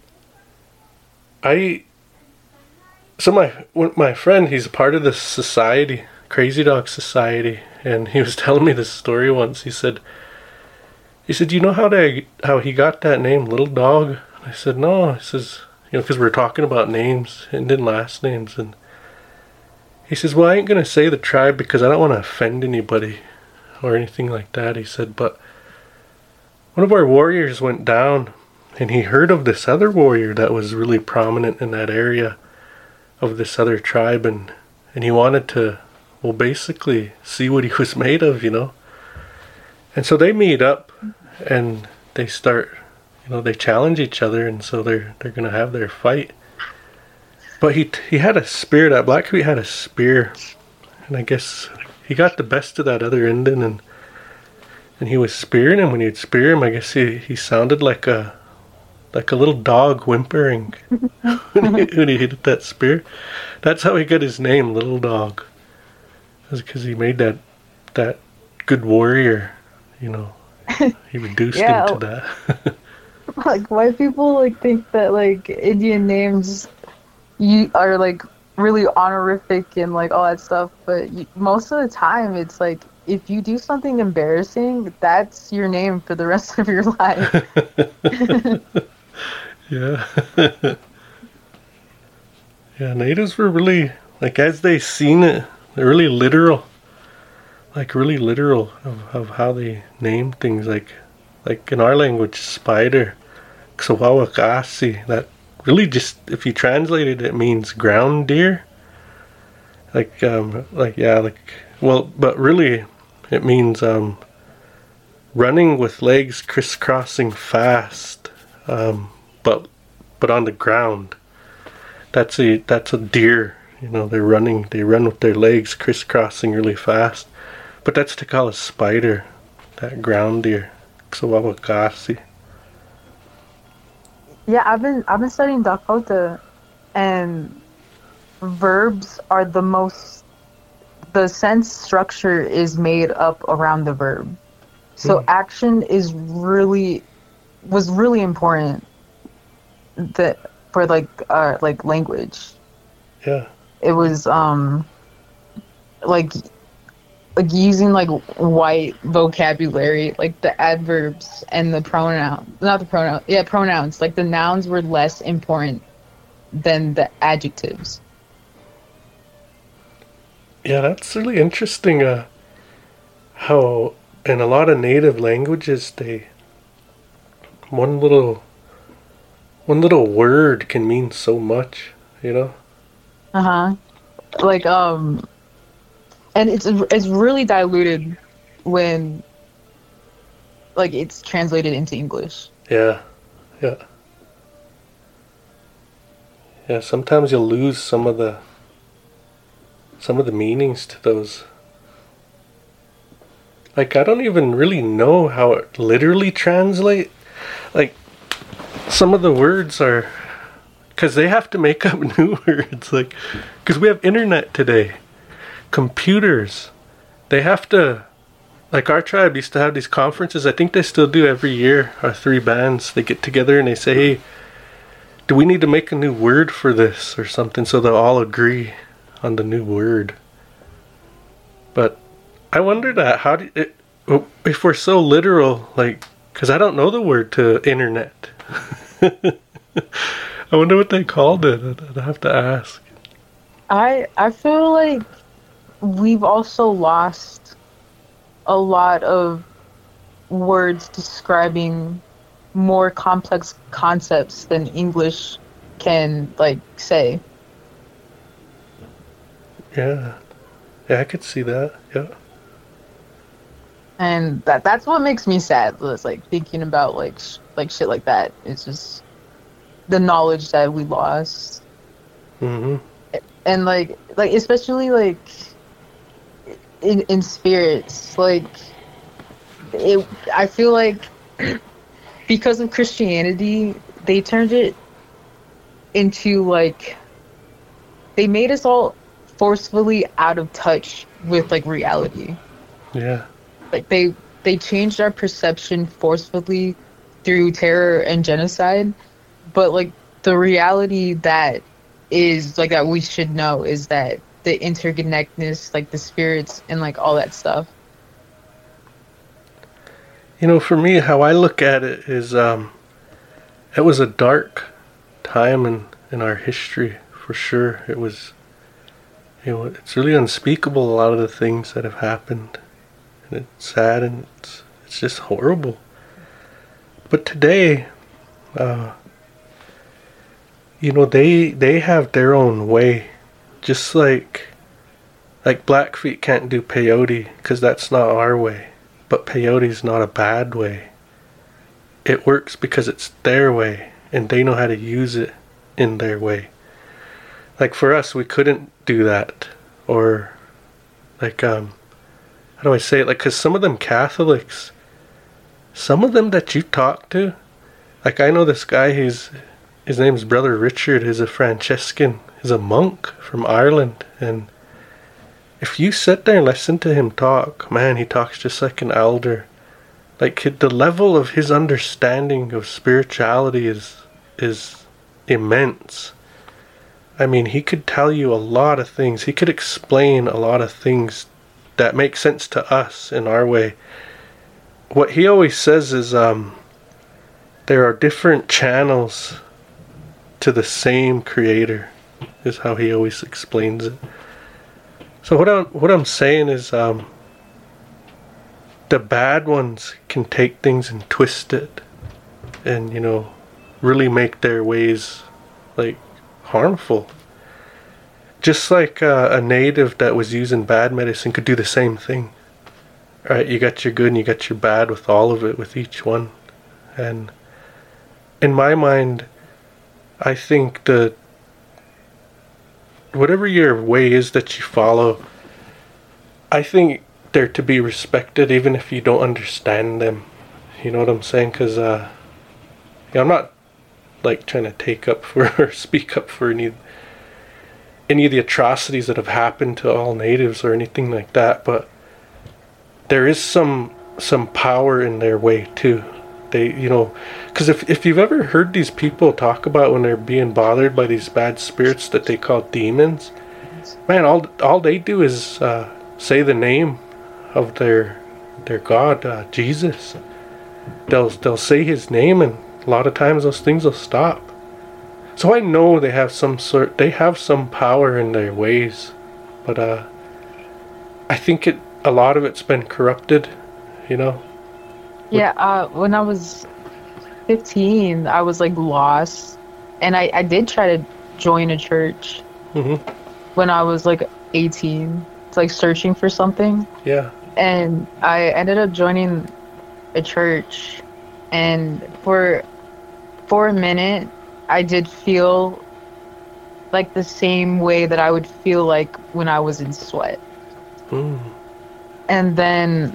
I, so my my friend, he's a part of this society, Crazy Dog Society, and he was telling me this story once. He said, he said, you know how they how he got that name, Little Dog? I said, no. He says, you know, because we were talking about names and then last names, and he says, well, I ain't gonna say the tribe because I don't want to offend anybody or anything like that. He said, but one of our warriors went down, and he heard of this other warrior that was really prominent in that area of this other tribe, and and he wanted to, well, basically see what he was made of, you know. And so they meet up, and they start, you know, they challenge each other, and so they're they're gonna have their fight. But he he had a spear. That Blackfeet had a spear, and I guess he got the best of that other Indian, and and he was spearing him. When he'd spear him, I guess he, he sounded like a like a little dog whimpering when, he, when he hit that spear. That's how he got his name, Little Dog. It was because he made that that good warrior, you know. He reduced Yeah. him to that. Like, white people like think that like Indian names you are like really honorific and like all that stuff, but you, most of the time it's like if you do something embarrassing, that's your name for the rest of your life. Yeah. Yeah, natives were really, like, as they seen it, they're really literal. Like, really literal of, of how they name things. Like, like in our language, spider, Xawawakasi, that really just, if you translate it, it means ground deer. Like, um, like, yeah, like, well, but really, it means, um, running with legs crisscrossing fast, um, but, but on the ground. That's a, that's a deer, you know, they're running, they run with their legs crisscrossing really fast. But that's to call a spider, that ground deer, Xawawakasi. Yeah, I've been I've been studying Dakota, and verbs are the most. The sense structure is made up around the verb, so Hmm. action is really was really important. That for like uh like language, Yeah. it was um like like using like white vocabulary, like the adverbs and the pronoun, not the pronoun, yeah, pronouns. Like the nouns were less important than the adjectives. Yeah, that's really interesting. Uh, how in a lot of native languages, they one little one little word can mean so much. You know. Uh huh. Like um, and it's it's really diluted when like it's translated into English. Yeah. Yeah. Yeah. Sometimes you'll lose some of the some of the meanings to those. Like, I don't even really know how it literally translate. Like, some of the words are, because they have to make up new words. Like, because we have internet today, computers. They have to, like, our tribe used to have these conferences. I think they still do every year. Our three bands, they get together and they say, hey, do we need to make a new word for this or something? So they'll all agree on the new word. But I wonder that, how do it, if we're so literal, like, because I don't know the word to internet. I wonder what they called it. I'd, I'd have to ask. I I feel like we've also lost a lot of words describing more complex concepts than English can like say. Yeah. Yeah, I could see that. Yeah. And that that's what makes me sad. It's like thinking about like sh- like shit like that. It's just the knowledge that we lost. Mm-hmm. And like like especially like in in spirits, like it I feel like because of Christianity, they turned it into like they made us all forcefully out of touch with like reality. Yeah. Like they they changed our perception forcefully through terror and genocide, but like the reality that is like that we should know is that the interconnectedness, like the spirits and like all that stuff. You know, for me, how I look at it is, um, it was a dark time in, in our history, for sure. It was, you know, it's really unspeakable, a lot of the things that have happened. And it's sad and it's, it's just horrible. But today, uh, you know, they they have their own way. Just like, like Blackfeet can't do peyote because that's not our way. But peyote's not a bad way. It works because it's their way, and they know how to use it in their way. Like for us, we couldn't do that. Or, like, um, how do I say it? Like, because some of them Catholics, some of them that you talk to, like I know this guy, he's, his name's Brother Richard, he's a Franciscan, he's a monk from Ireland, and if you sit there and listen to him talk, man, he talks just like an elder. Like, the level of his understanding of spirituality is is immense. I mean, he could tell you a lot of things. He could explain a lot of things that make sense to us in our way. What he always says is, um, there are different channels to the same creator, is how he always explains it. So what I'm what I'm saying is, um, the bad ones can take things and twist it, and you know, really make their ways like harmful. Just like uh, a native that was using bad medicine could do the same thing. Right? You got your good and you got your bad with all of it, with each one. And in my mind, I think the whatever your way is that you follow, I think they're to be respected even if you don't understand them. You know what I'm saying? Because uh, yeah, I'm not like trying to take up for or speak up for any any of the atrocities that have happened to all natives or anything like that, but there is some some power in their way too. They, you know, because if, if you've ever heard these people talk about when they're being bothered by these bad spirits that they call demons, man, all all they do is uh, say the name of their their God, uh, Jesus. They'll they'll say his name, and a lot of times those things will stop. So I know they have some sort, they have some power in their ways, but uh, I think it a lot of it's been corrupted, you know. Yeah, uh, when I was fifteen, I was like lost, and I, I did try to join a church mm-hmm. when I was like eighteen. It's like searching for something. Yeah. And I ended up joining a church, and for for a minute, I did feel like the same way that I would feel like when I was in sweat. Mm. And then,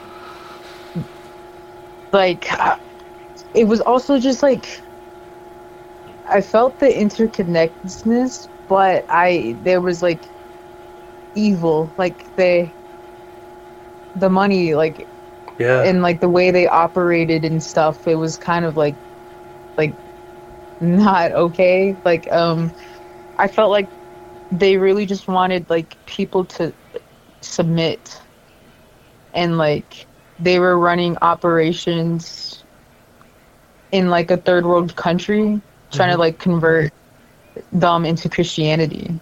like, it was also just like, I felt the interconnectedness, but I, there was like evil, like they, the money, like, yeah, and like the way they operated and stuff, it was kind of like, like, not okay. Like, um, I felt like they really just wanted like people to submit, and like they were running operations in like a third world country, trying mm-hmm. to like convert them into Christianity.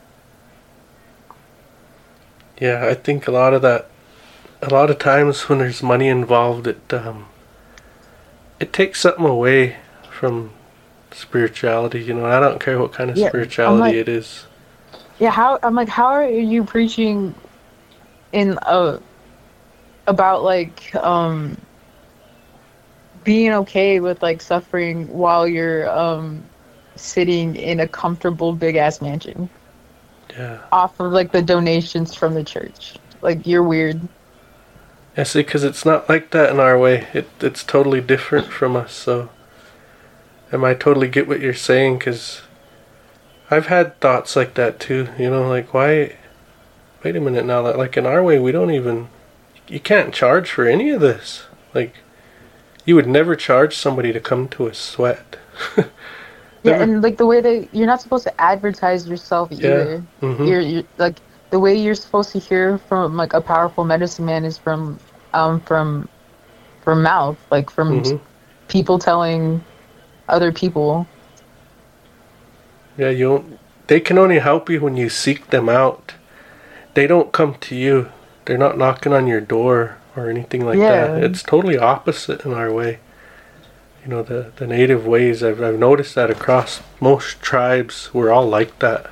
Yeah, I think a lot of that, a lot of times when there's money involved, it um, it takes something away from spirituality, you know. I don't care what kind of yeah, spirituality like, it is. Yeah, how I'm like, how are you preaching in a about like um being okay with like suffering while you're um sitting in a comfortable big ass mansion? Yeah. Off of like the donations from the church. Like, you're weird. Yeah, see, because it's not like that in our way. It it's totally different from us. So, and I totally get what you're saying, because I've had thoughts like that too. You know, like why, wait a minute now, like in our way, we don't even, you can't charge for any of this. Like, you would never charge somebody to come to a sweat. Yeah, and like the way that you're not supposed to advertise yourself either. Yeah. Mm-hmm. You're, you're like the way you're supposed to hear from like a powerful medicine man is from um from from mouth, like from Mm-hmm. people telling other people. Yeah, you don't, they can only help you when you seek them out. They don't come to you. They're not knocking on your door or anything like Yeah. that. It's totally opposite in our way. You know, the, the native ways, I've, I've noticed that across most tribes, we're all like that.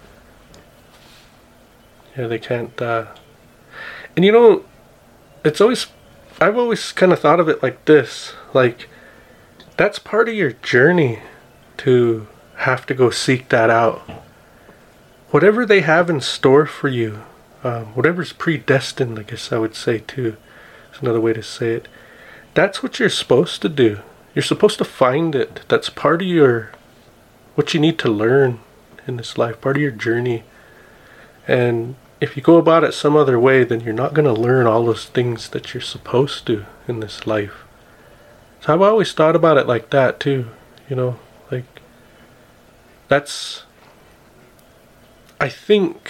Yeah, they can't, uh... And you know, it's always, I've always kind of thought of it like this. Like, that's part of your journey to have to go seek that out. Whatever they have in store for you, um, whatever's predestined, I guess I would say too, is another way to say it. That's what you're supposed to do. You're supposed to find it. That's part of your, what you need to learn in this life, part of your journey. And if you go about it some other way, then you're not going to learn all those things that you're supposed to in this life. So I've always thought about it like that too, you know, like, that's, I think,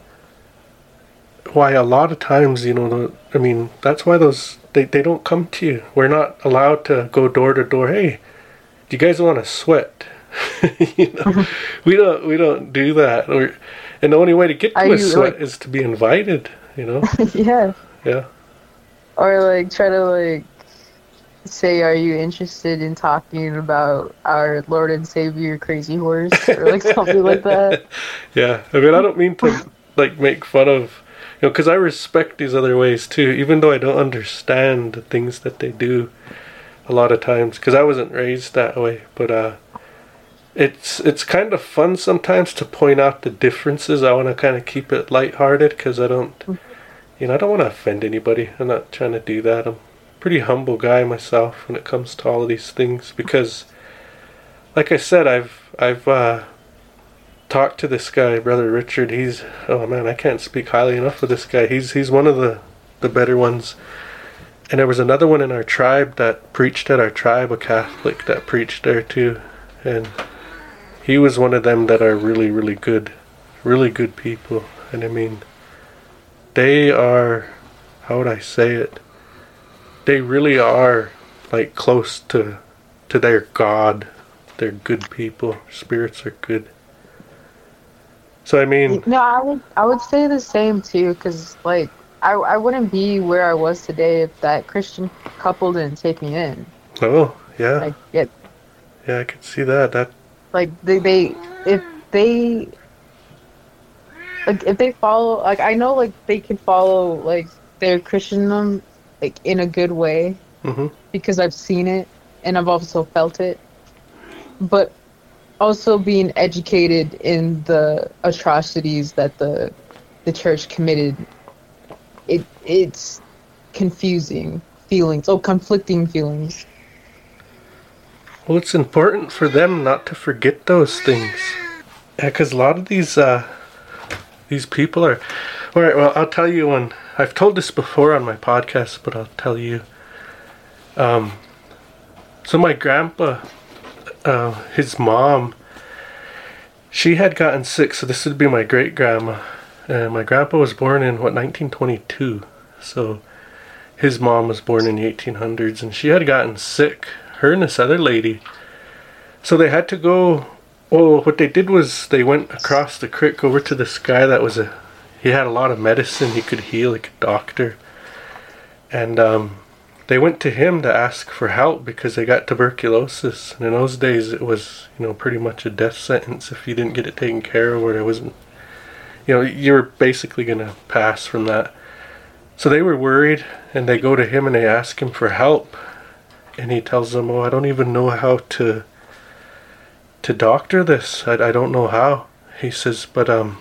why a lot of times, you know, the, I mean, that's why those, they, they don't come to you. We're not allowed to go door to door. Hey, do you guys want to sweat? You know, we don't, we don't do that. Or, and the only way to get to Are a you, sweat like- is to be invited, you know? Yeah. Yeah. Or like try to like say, are you interested in talking about our Lord and Savior Crazy Horse or like something like that? Yeah, I mean, I don't mean to like make fun of, you know, because I respect these other ways too, even though I don't understand the things that they do a lot of times, because I wasn't raised that way. But uh, it's it's kind of fun sometimes to point out the differences. I want to kind of keep it lighthearted because I don't, you know, I don't want to offend anybody. I'm not trying to do that. I'm a pretty humble guy myself when it comes to all of these things because, like I said, I've I've. Uh, talked to this guy, Brother Richard. He's, oh man, I can't speak highly enough of this guy. He's he's one of the, the better ones. And there was another one in our tribe that preached at our tribe, a Catholic that preached there too. And he was one of them that are really, really good, really good people. And I mean, they are, how would I say it? They really are like close to to their God. They're good people. Spirits are good. So I mean, No, I would I would say the same too, because like I I wouldn't be where I was today if that Christian couple didn't take me in. oh yeah, Like it, yeah, I could see that. That like they they if they like if they follow like I know like they can follow like their Christendom like in a good way hmm because I've seen it and I've also felt it, but also being educated in the atrocities that the the church committed, it it's confusing feelings, oh, conflicting feelings. well, it's important for them not to forget those things. Yeah, because a lot of these uh, these people are. All right, well, I'll tell you one. I've told this before on my podcast, but I'll tell you. Um, so my grandpa. Uh, his mom, she had gotten sick, so this would be my great grandma, and my grandpa was born in what nineteen twenty-two, so his mom was born in the eighteen hundreds, and she had gotten sick, her and this other lady, so they had to go. Well, what they did was they went across the creek over to this guy that was a, he had a lot of medicine, he could heal, like a doctor, and um they went to him to ask for help because they got tuberculosis. And in those days, it was, you know, pretty much a death sentence if you didn't get it taken care of, or there wasn't, you know, you were basically going to pass from that. So they were worried, and they go to him and they ask him for help. And he tells them, oh, I don't even know how to to doctor this. I, I don't know how. He says, but, um,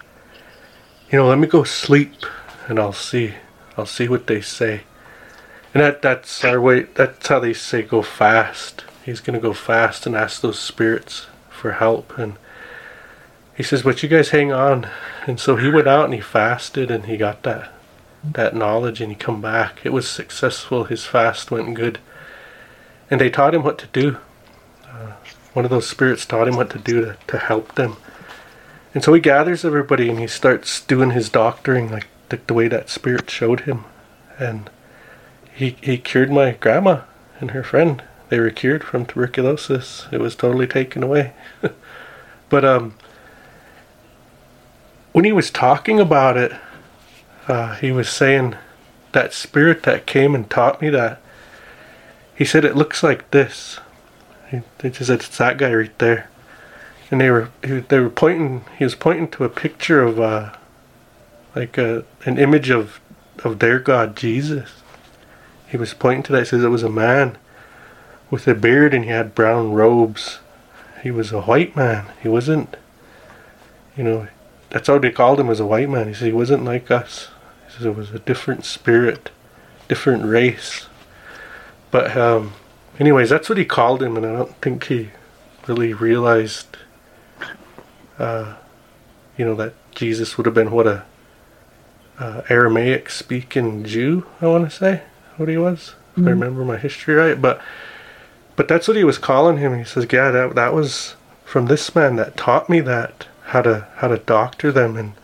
you know, let me go sleep and I'll see. I'll see what they say. And that, that's our way, that's how they say go fast. He's going to go fast and ask those spirits for help. And he says, but you guys hang on. And so he went out and he fasted and he got that that knowledge and he come back. It was successful. His fast went good. And they taught him what to do. Uh, one of those spirits taught him what to do to, to help them. And so he gathers everybody and he starts doing his doctoring like the, the way that spirit showed him. And he he cured my grandma and her friend. They were cured from tuberculosis. It was totally taken away. But um, when he was talking about it, uh, he was saying that spirit that came and taught me that, he said it looks like this. He, he just said it's that guy right there. And they were he, they were pointing. He was pointing to a picture of uh, like a an image of of their God Jesus. He was pointing to that. He says it was a man with a beard and he had brown robes. He was a white man. He wasn't, you know, that's how they called him, as a white man. He said he wasn't like us. He says it was a different spirit, different race. But um, anyways, that's what he called him, and I don't think he really realized, uh, you know, that Jesus would have been what a uh, Aramaic speaking Jew, I want to say, what he was. Mm-hmm. If I remember my history right, but but that's what he was calling him. He says, yeah, that that was from this man that taught me that, how to how to doctor them. And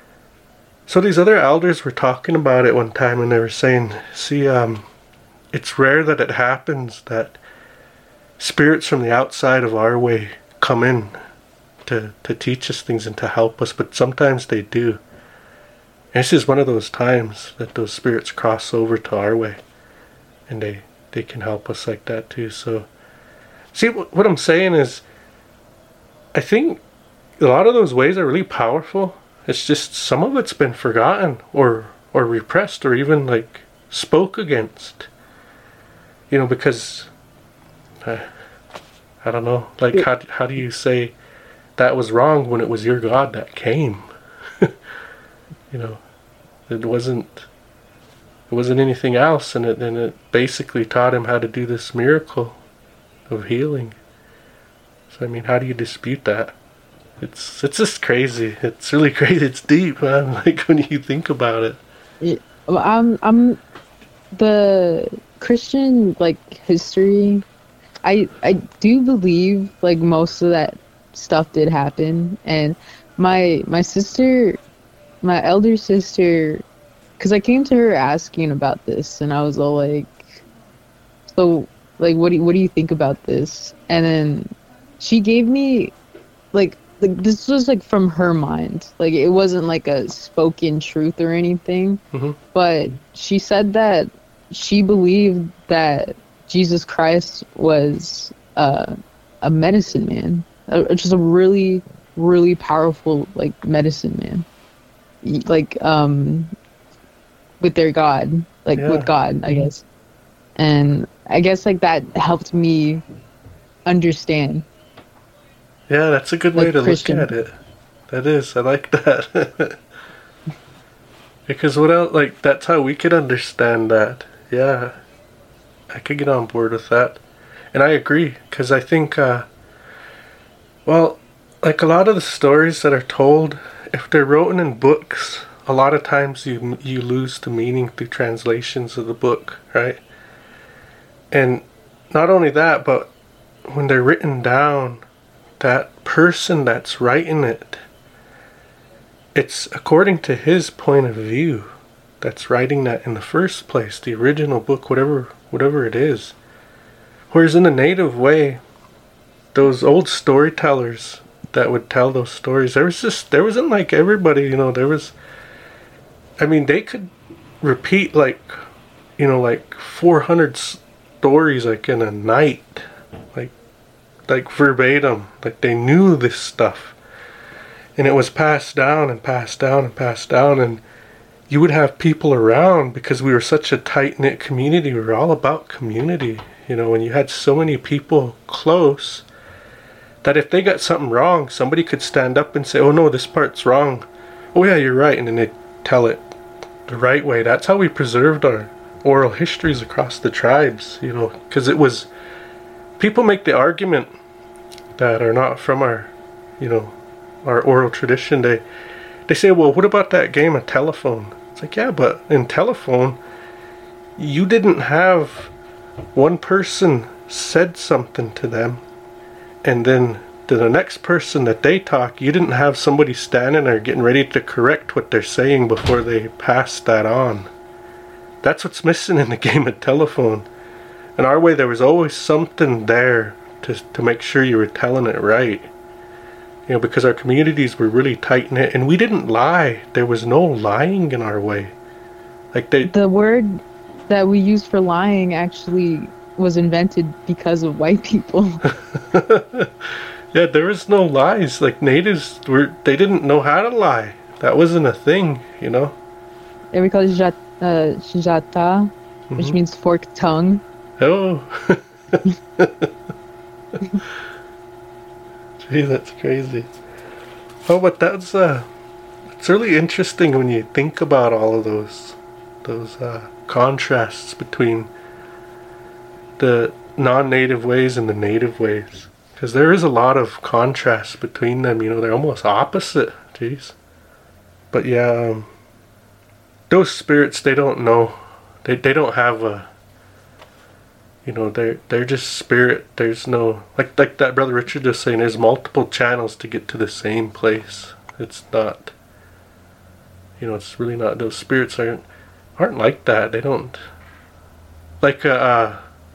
so these other elders were talking about it one time, and they were saying, see, um, it's rare that it happens that spirits from the outside of our way come in to to teach us things and to help us, but sometimes they do. And this is one of those times that those spirits cross over to our way, and they they can help us like that too. So see, what I'm saying is, I think a lot of those ways are really powerful. It's just some of it's been forgotten or or repressed or even like spoke against, you know, because uh, I don't know, like yeah. how how do you say that was wrong when it was your God that came? You know, it wasn't it wasn't anything else, and it and it basically taught him how to do this miracle of healing. So I mean, how do you dispute that? It's it's just crazy. It's really crazy. It's deep, man. Like when you think about it. Yeah, well, I'm I'm the Christian like history. I I do believe like most of that stuff did happen, and my my sister, my elder sister, because I came to her asking about this, and I was all like, so like what do you, what do you think about this? And then she gave me like. Like, this was, like, from her mind. Like, it wasn't, like, a spoken truth or anything. Mm-hmm. But she said that she believed that Jesus Christ was uh, a medicine man. Uh, just a really, really powerful, like, medicine man. Like, um, with their God. Like, yeah. with God, I guess. And I guess, like, that helped me understand. Yeah, that's a good like way to Christian. look at it. That is, I like that. Because what else, like, that's how we could understand that. Yeah, I could get on board with that. And I agree, because I think, uh, well, like a lot of the stories that are told, if they're written in books, a lot of times you you lose the meaning through translations of the book, right? And not only that, but when they're written down, that person that's writing it, it's according to his point of view that's writing that in the first place, the original book, whatever whatever it is. Whereas in the native way, those old storytellers that would tell those stories, there was just, there wasn't like everybody, you know, there was, I mean, they could repeat like, you know, like four hundred stories like in a night, like, like verbatim, like they knew this stuff, and it was passed down and passed down and passed down, and you would have people around because we were such a tight-knit community. We were all about community, you know, and you had so many people close that if they got something wrong, somebody could stand up and say, oh no, this part's wrong. Oh yeah, you're right, and then they'd tell it the right way. That's how we preserved our oral histories across the tribes, you know, because it was, people make the argument that are not from our, you know, our oral tradition, they they say, well, what about that game of telephone? It's like, yeah, but in telephone, you didn't have one person said something to them, and then to the next person that they talk, you didn't have somebody standing there getting ready to correct what they're saying before they pass that on. That's what's missing in the game of telephone. In our way, there was always something there to to make sure you were telling it right. You know, because our communities were really tight-knit, and we didn't lie. There was no lying in our way. Like they, The word that we use for lying actually was invented because of white people. yeah, there was no lies. Like natives were, they didn't know how to lie. That wasn't a thing, you know. And we call it jat, uh, jata, which Mhm. means forked tongue. Oh. Gee, that's crazy. Oh, but that's uh, it's really interesting when you think about all of those, those uh, contrasts between the non-native ways and the native ways, because there is a lot of contrast between them. You know, they're almost opposite. Jeez. But yeah, um, those spirits, they don't know. They they don't have a. You know, they're they're just spirit. There's no, like like that brother Richard just saying, there's multiple channels to get to the same place. It's not, you know, it's really not, those spirits aren't aren't like that. They don't, like a uh,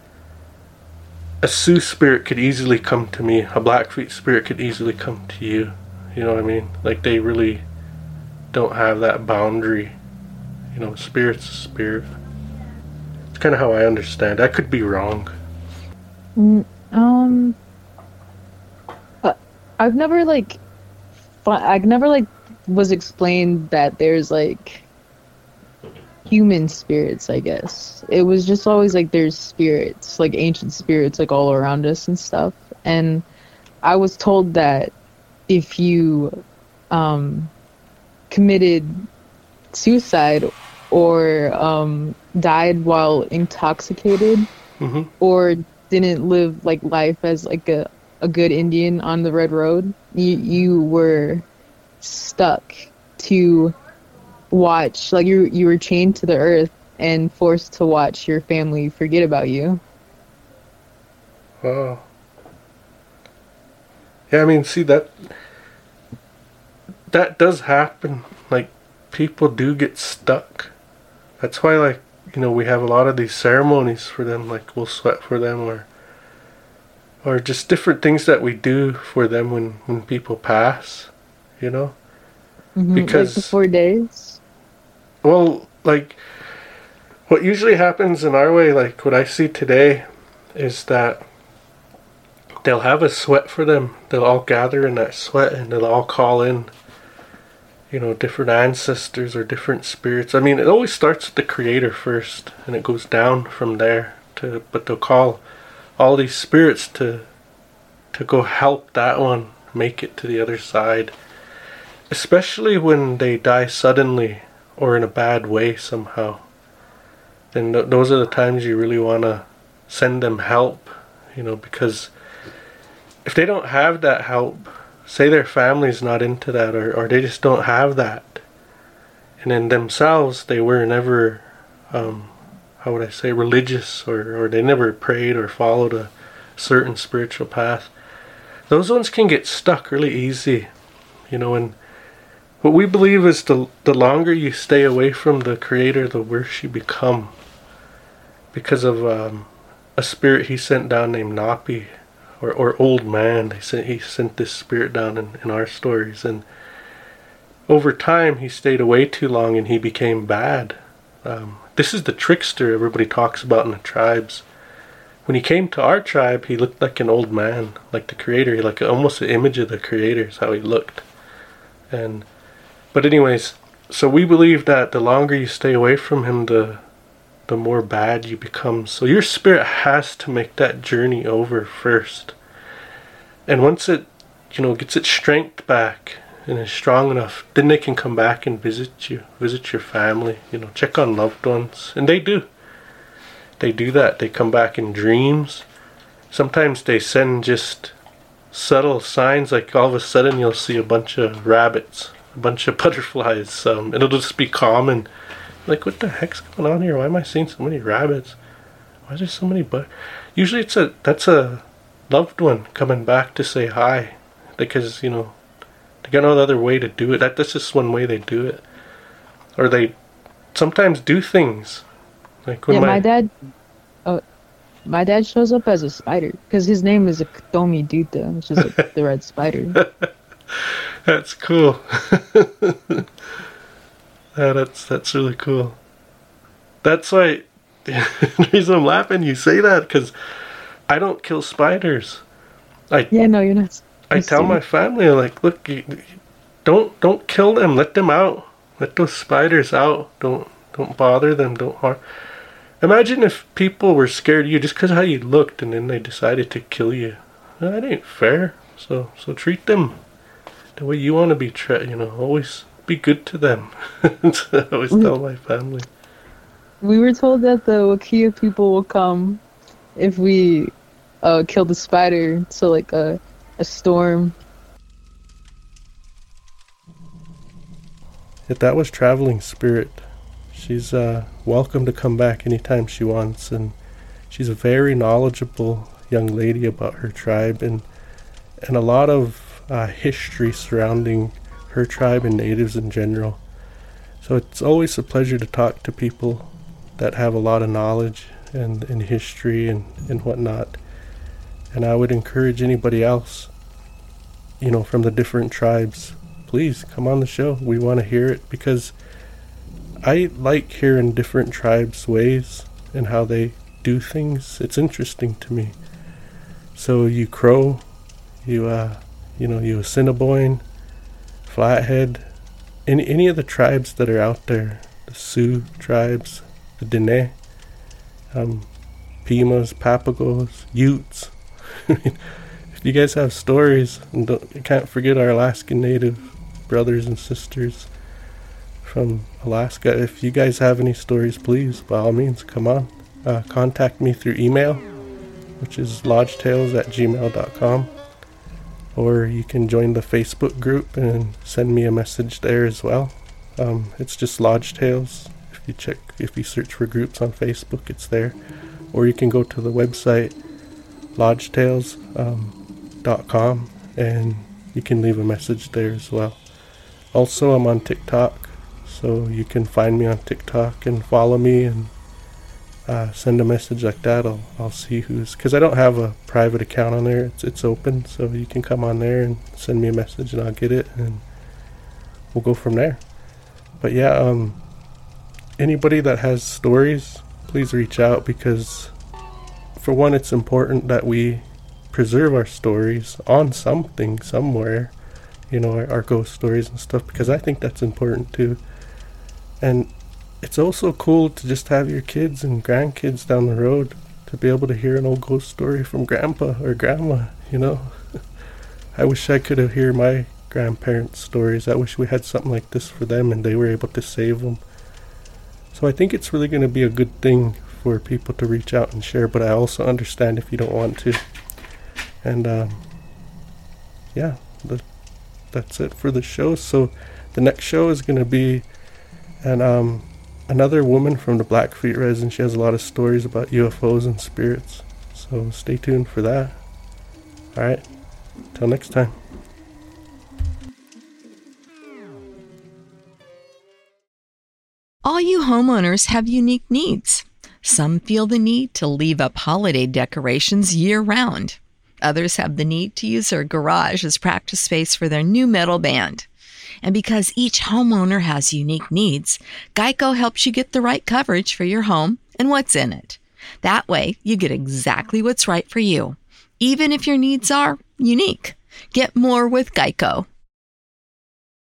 a Sioux spirit could easily come to me. A Blackfeet spirit could easily come to you. You know what I mean? Like they really don't have that boundary. You know, spirit's a spirit. It's kind of how I understand. I could be wrong. Mm, um, uh, I've never like, fu- I've never like was explained that there's like human spirits. I guess it was just always like there's spirits, like ancient spirits, like all around us and stuff. And I was told that if you um committed suicide or um died while intoxicated, Mm-hmm. or didn't live like life as like a, a good Indian on the red road, you you were stuck to watch, like you you were chained to the earth and forced to watch your family forget about you. Wow. Yeah, I mean, see, that that does happen. Like, people do get stuck. That's why, like, you know, we have a lot of these ceremonies for them, like we'll sweat for them, or or just different things that we do for them when, when people pass, you know? Mm-hmm. Because, like the four days. well, like, what usually happens in our way, like what I see today, is that they'll have a sweat for them. They'll all gather in that sweat and they'll all call in, you know, different ancestors or different spirits. I mean, it always starts with the creator first and it goes down from there to, but they'll call all these spirits to to go help that one make it to the other side. Especially when they die suddenly or in a bad way somehow. Then th- those are the times you really want to send them help, you know, because if they don't have that help, say their family's not into that, or, or they just don't have that, and in themselves they were never, um, how would I say, religious, or, or they never prayed or followed a certain spiritual path, those ones can get stuck really easy, you know. And what we believe is the, the longer you stay away from the creator, the worse you become, because of um, a spirit he sent down named Napi, Or, or old man. He sent, he sent this spirit down in, in our stories, and over time he stayed away too long and he became bad. Um, this is the trickster everybody talks about in the tribes. When he came to our tribe, he looked like an old man, like the creator, like almost an image of the creator is how he looked. And but anyways, so we believe that the longer you stay away from him, the the more bad you become. So your spirit has to make that journey over first. And once it, you know, gets its strength back and is strong enough, then they can come back and visit you, visit your family, you know, check on loved ones. And they do. They do that. They come back in dreams. Sometimes they send just subtle signs, like all of a sudden you'll see a bunch of rabbits, a bunch of butterflies. Um, it'll just be calm and like, what the heck's going on here? Why am I seeing so many rabbits? Why is there so many but? Usually it's a that's a loved one coming back to say hi, because you know they got no other way to do it. That that's just one way they do it, or they sometimes do things like when yeah, my, my dad. Oh, my dad shows up as a spider because his name is a Ktomi Duta, which is like the red spider. That's cool. yeah, that's that's really cool. That's why the reason I'm laughing you say that, because I don't kill spiders. I yeah, no, you're not. I tell my family, like, look, you, don't don't kill them. Let them out. Let those spiders out. Don't don't bother them. Don't harm. Imagine if people were scared of you just because of how you looked, and then they decided to kill you. That ain't fair. So so treat them the way you want to be treated. You know, always be good to them. That's what I always tell my family. We were told that the Wakia people will come if we uh, kill the spider, so like a, a storm. If that was Traveling Spirit, she's uh, welcome to come back anytime she wants, and she's a very knowledgeable young lady about her tribe and and a lot of uh, history surrounding her tribe and natives in general. So it's always a pleasure to talk to people that have a lot of knowledge and, and history and, and whatnot. And I would encourage anybody else, you know, from the different tribes, please come on the show. We want to hear it, because I like hearing different tribes' ways and how they do things. It's interesting to me. So you Crow, you uh, you know, you Assiniboine, Flathead, any any of the tribes that are out there, the Sioux tribes, the Dene, um, Pimas, Papagos, Utes. If you guys have stories, and don't, you can't forget our Alaskan Native brothers and sisters from Alaska. If you guys have any stories, please, by all means, come on. Uh, contact me through email, which is lodgetales at gmail dot com. Or you can join the Facebook group and send me a message there as well. Um, it's just Lodge Tales. If you check, if you search for groups on Facebook, it's there. Or you can go to the website lodgetales dot com um, and you can leave a message there as well. Also, I'm on TikTok, so you can find me on TikTok and follow me and uh, send a message like that. I'll I'll see who's, because I don't have a private account on there. It's it's open, so you can come on there and send me a message and I'll get it, and we'll go from there. But yeah, um, anybody that has stories, please reach out, because for one, it's important that we preserve our stories on something somewhere, you know, our, our ghost stories and stuff, because I think that's important too. And it's also cool to just have your kids and grandkids down the road to be able to hear an old ghost story from grandpa or grandma, you know. I wish I could have heard my grandparents' stories. I wish we had something like this for them and they were able to save them. So I think it's really going to be a good thing for people to reach out and share, but I also understand if you don't want to. And um, yeah, the, that's it for the show. So the next show is going to be an um, another woman from the Blackfeet Res, and she has a lot of stories about U F Os and spirits. So stay tuned for that. All right, till next time. All you homeowners have unique needs. Some feel the need to leave up holiday decorations year-round. Others have the need to use their garage as practice space for their new metal band. And because each homeowner has unique needs, Geico helps you get the right coverage for your home and what's in it. That way, you get exactly what's right for you, even if your needs are unique. Get more with Geico.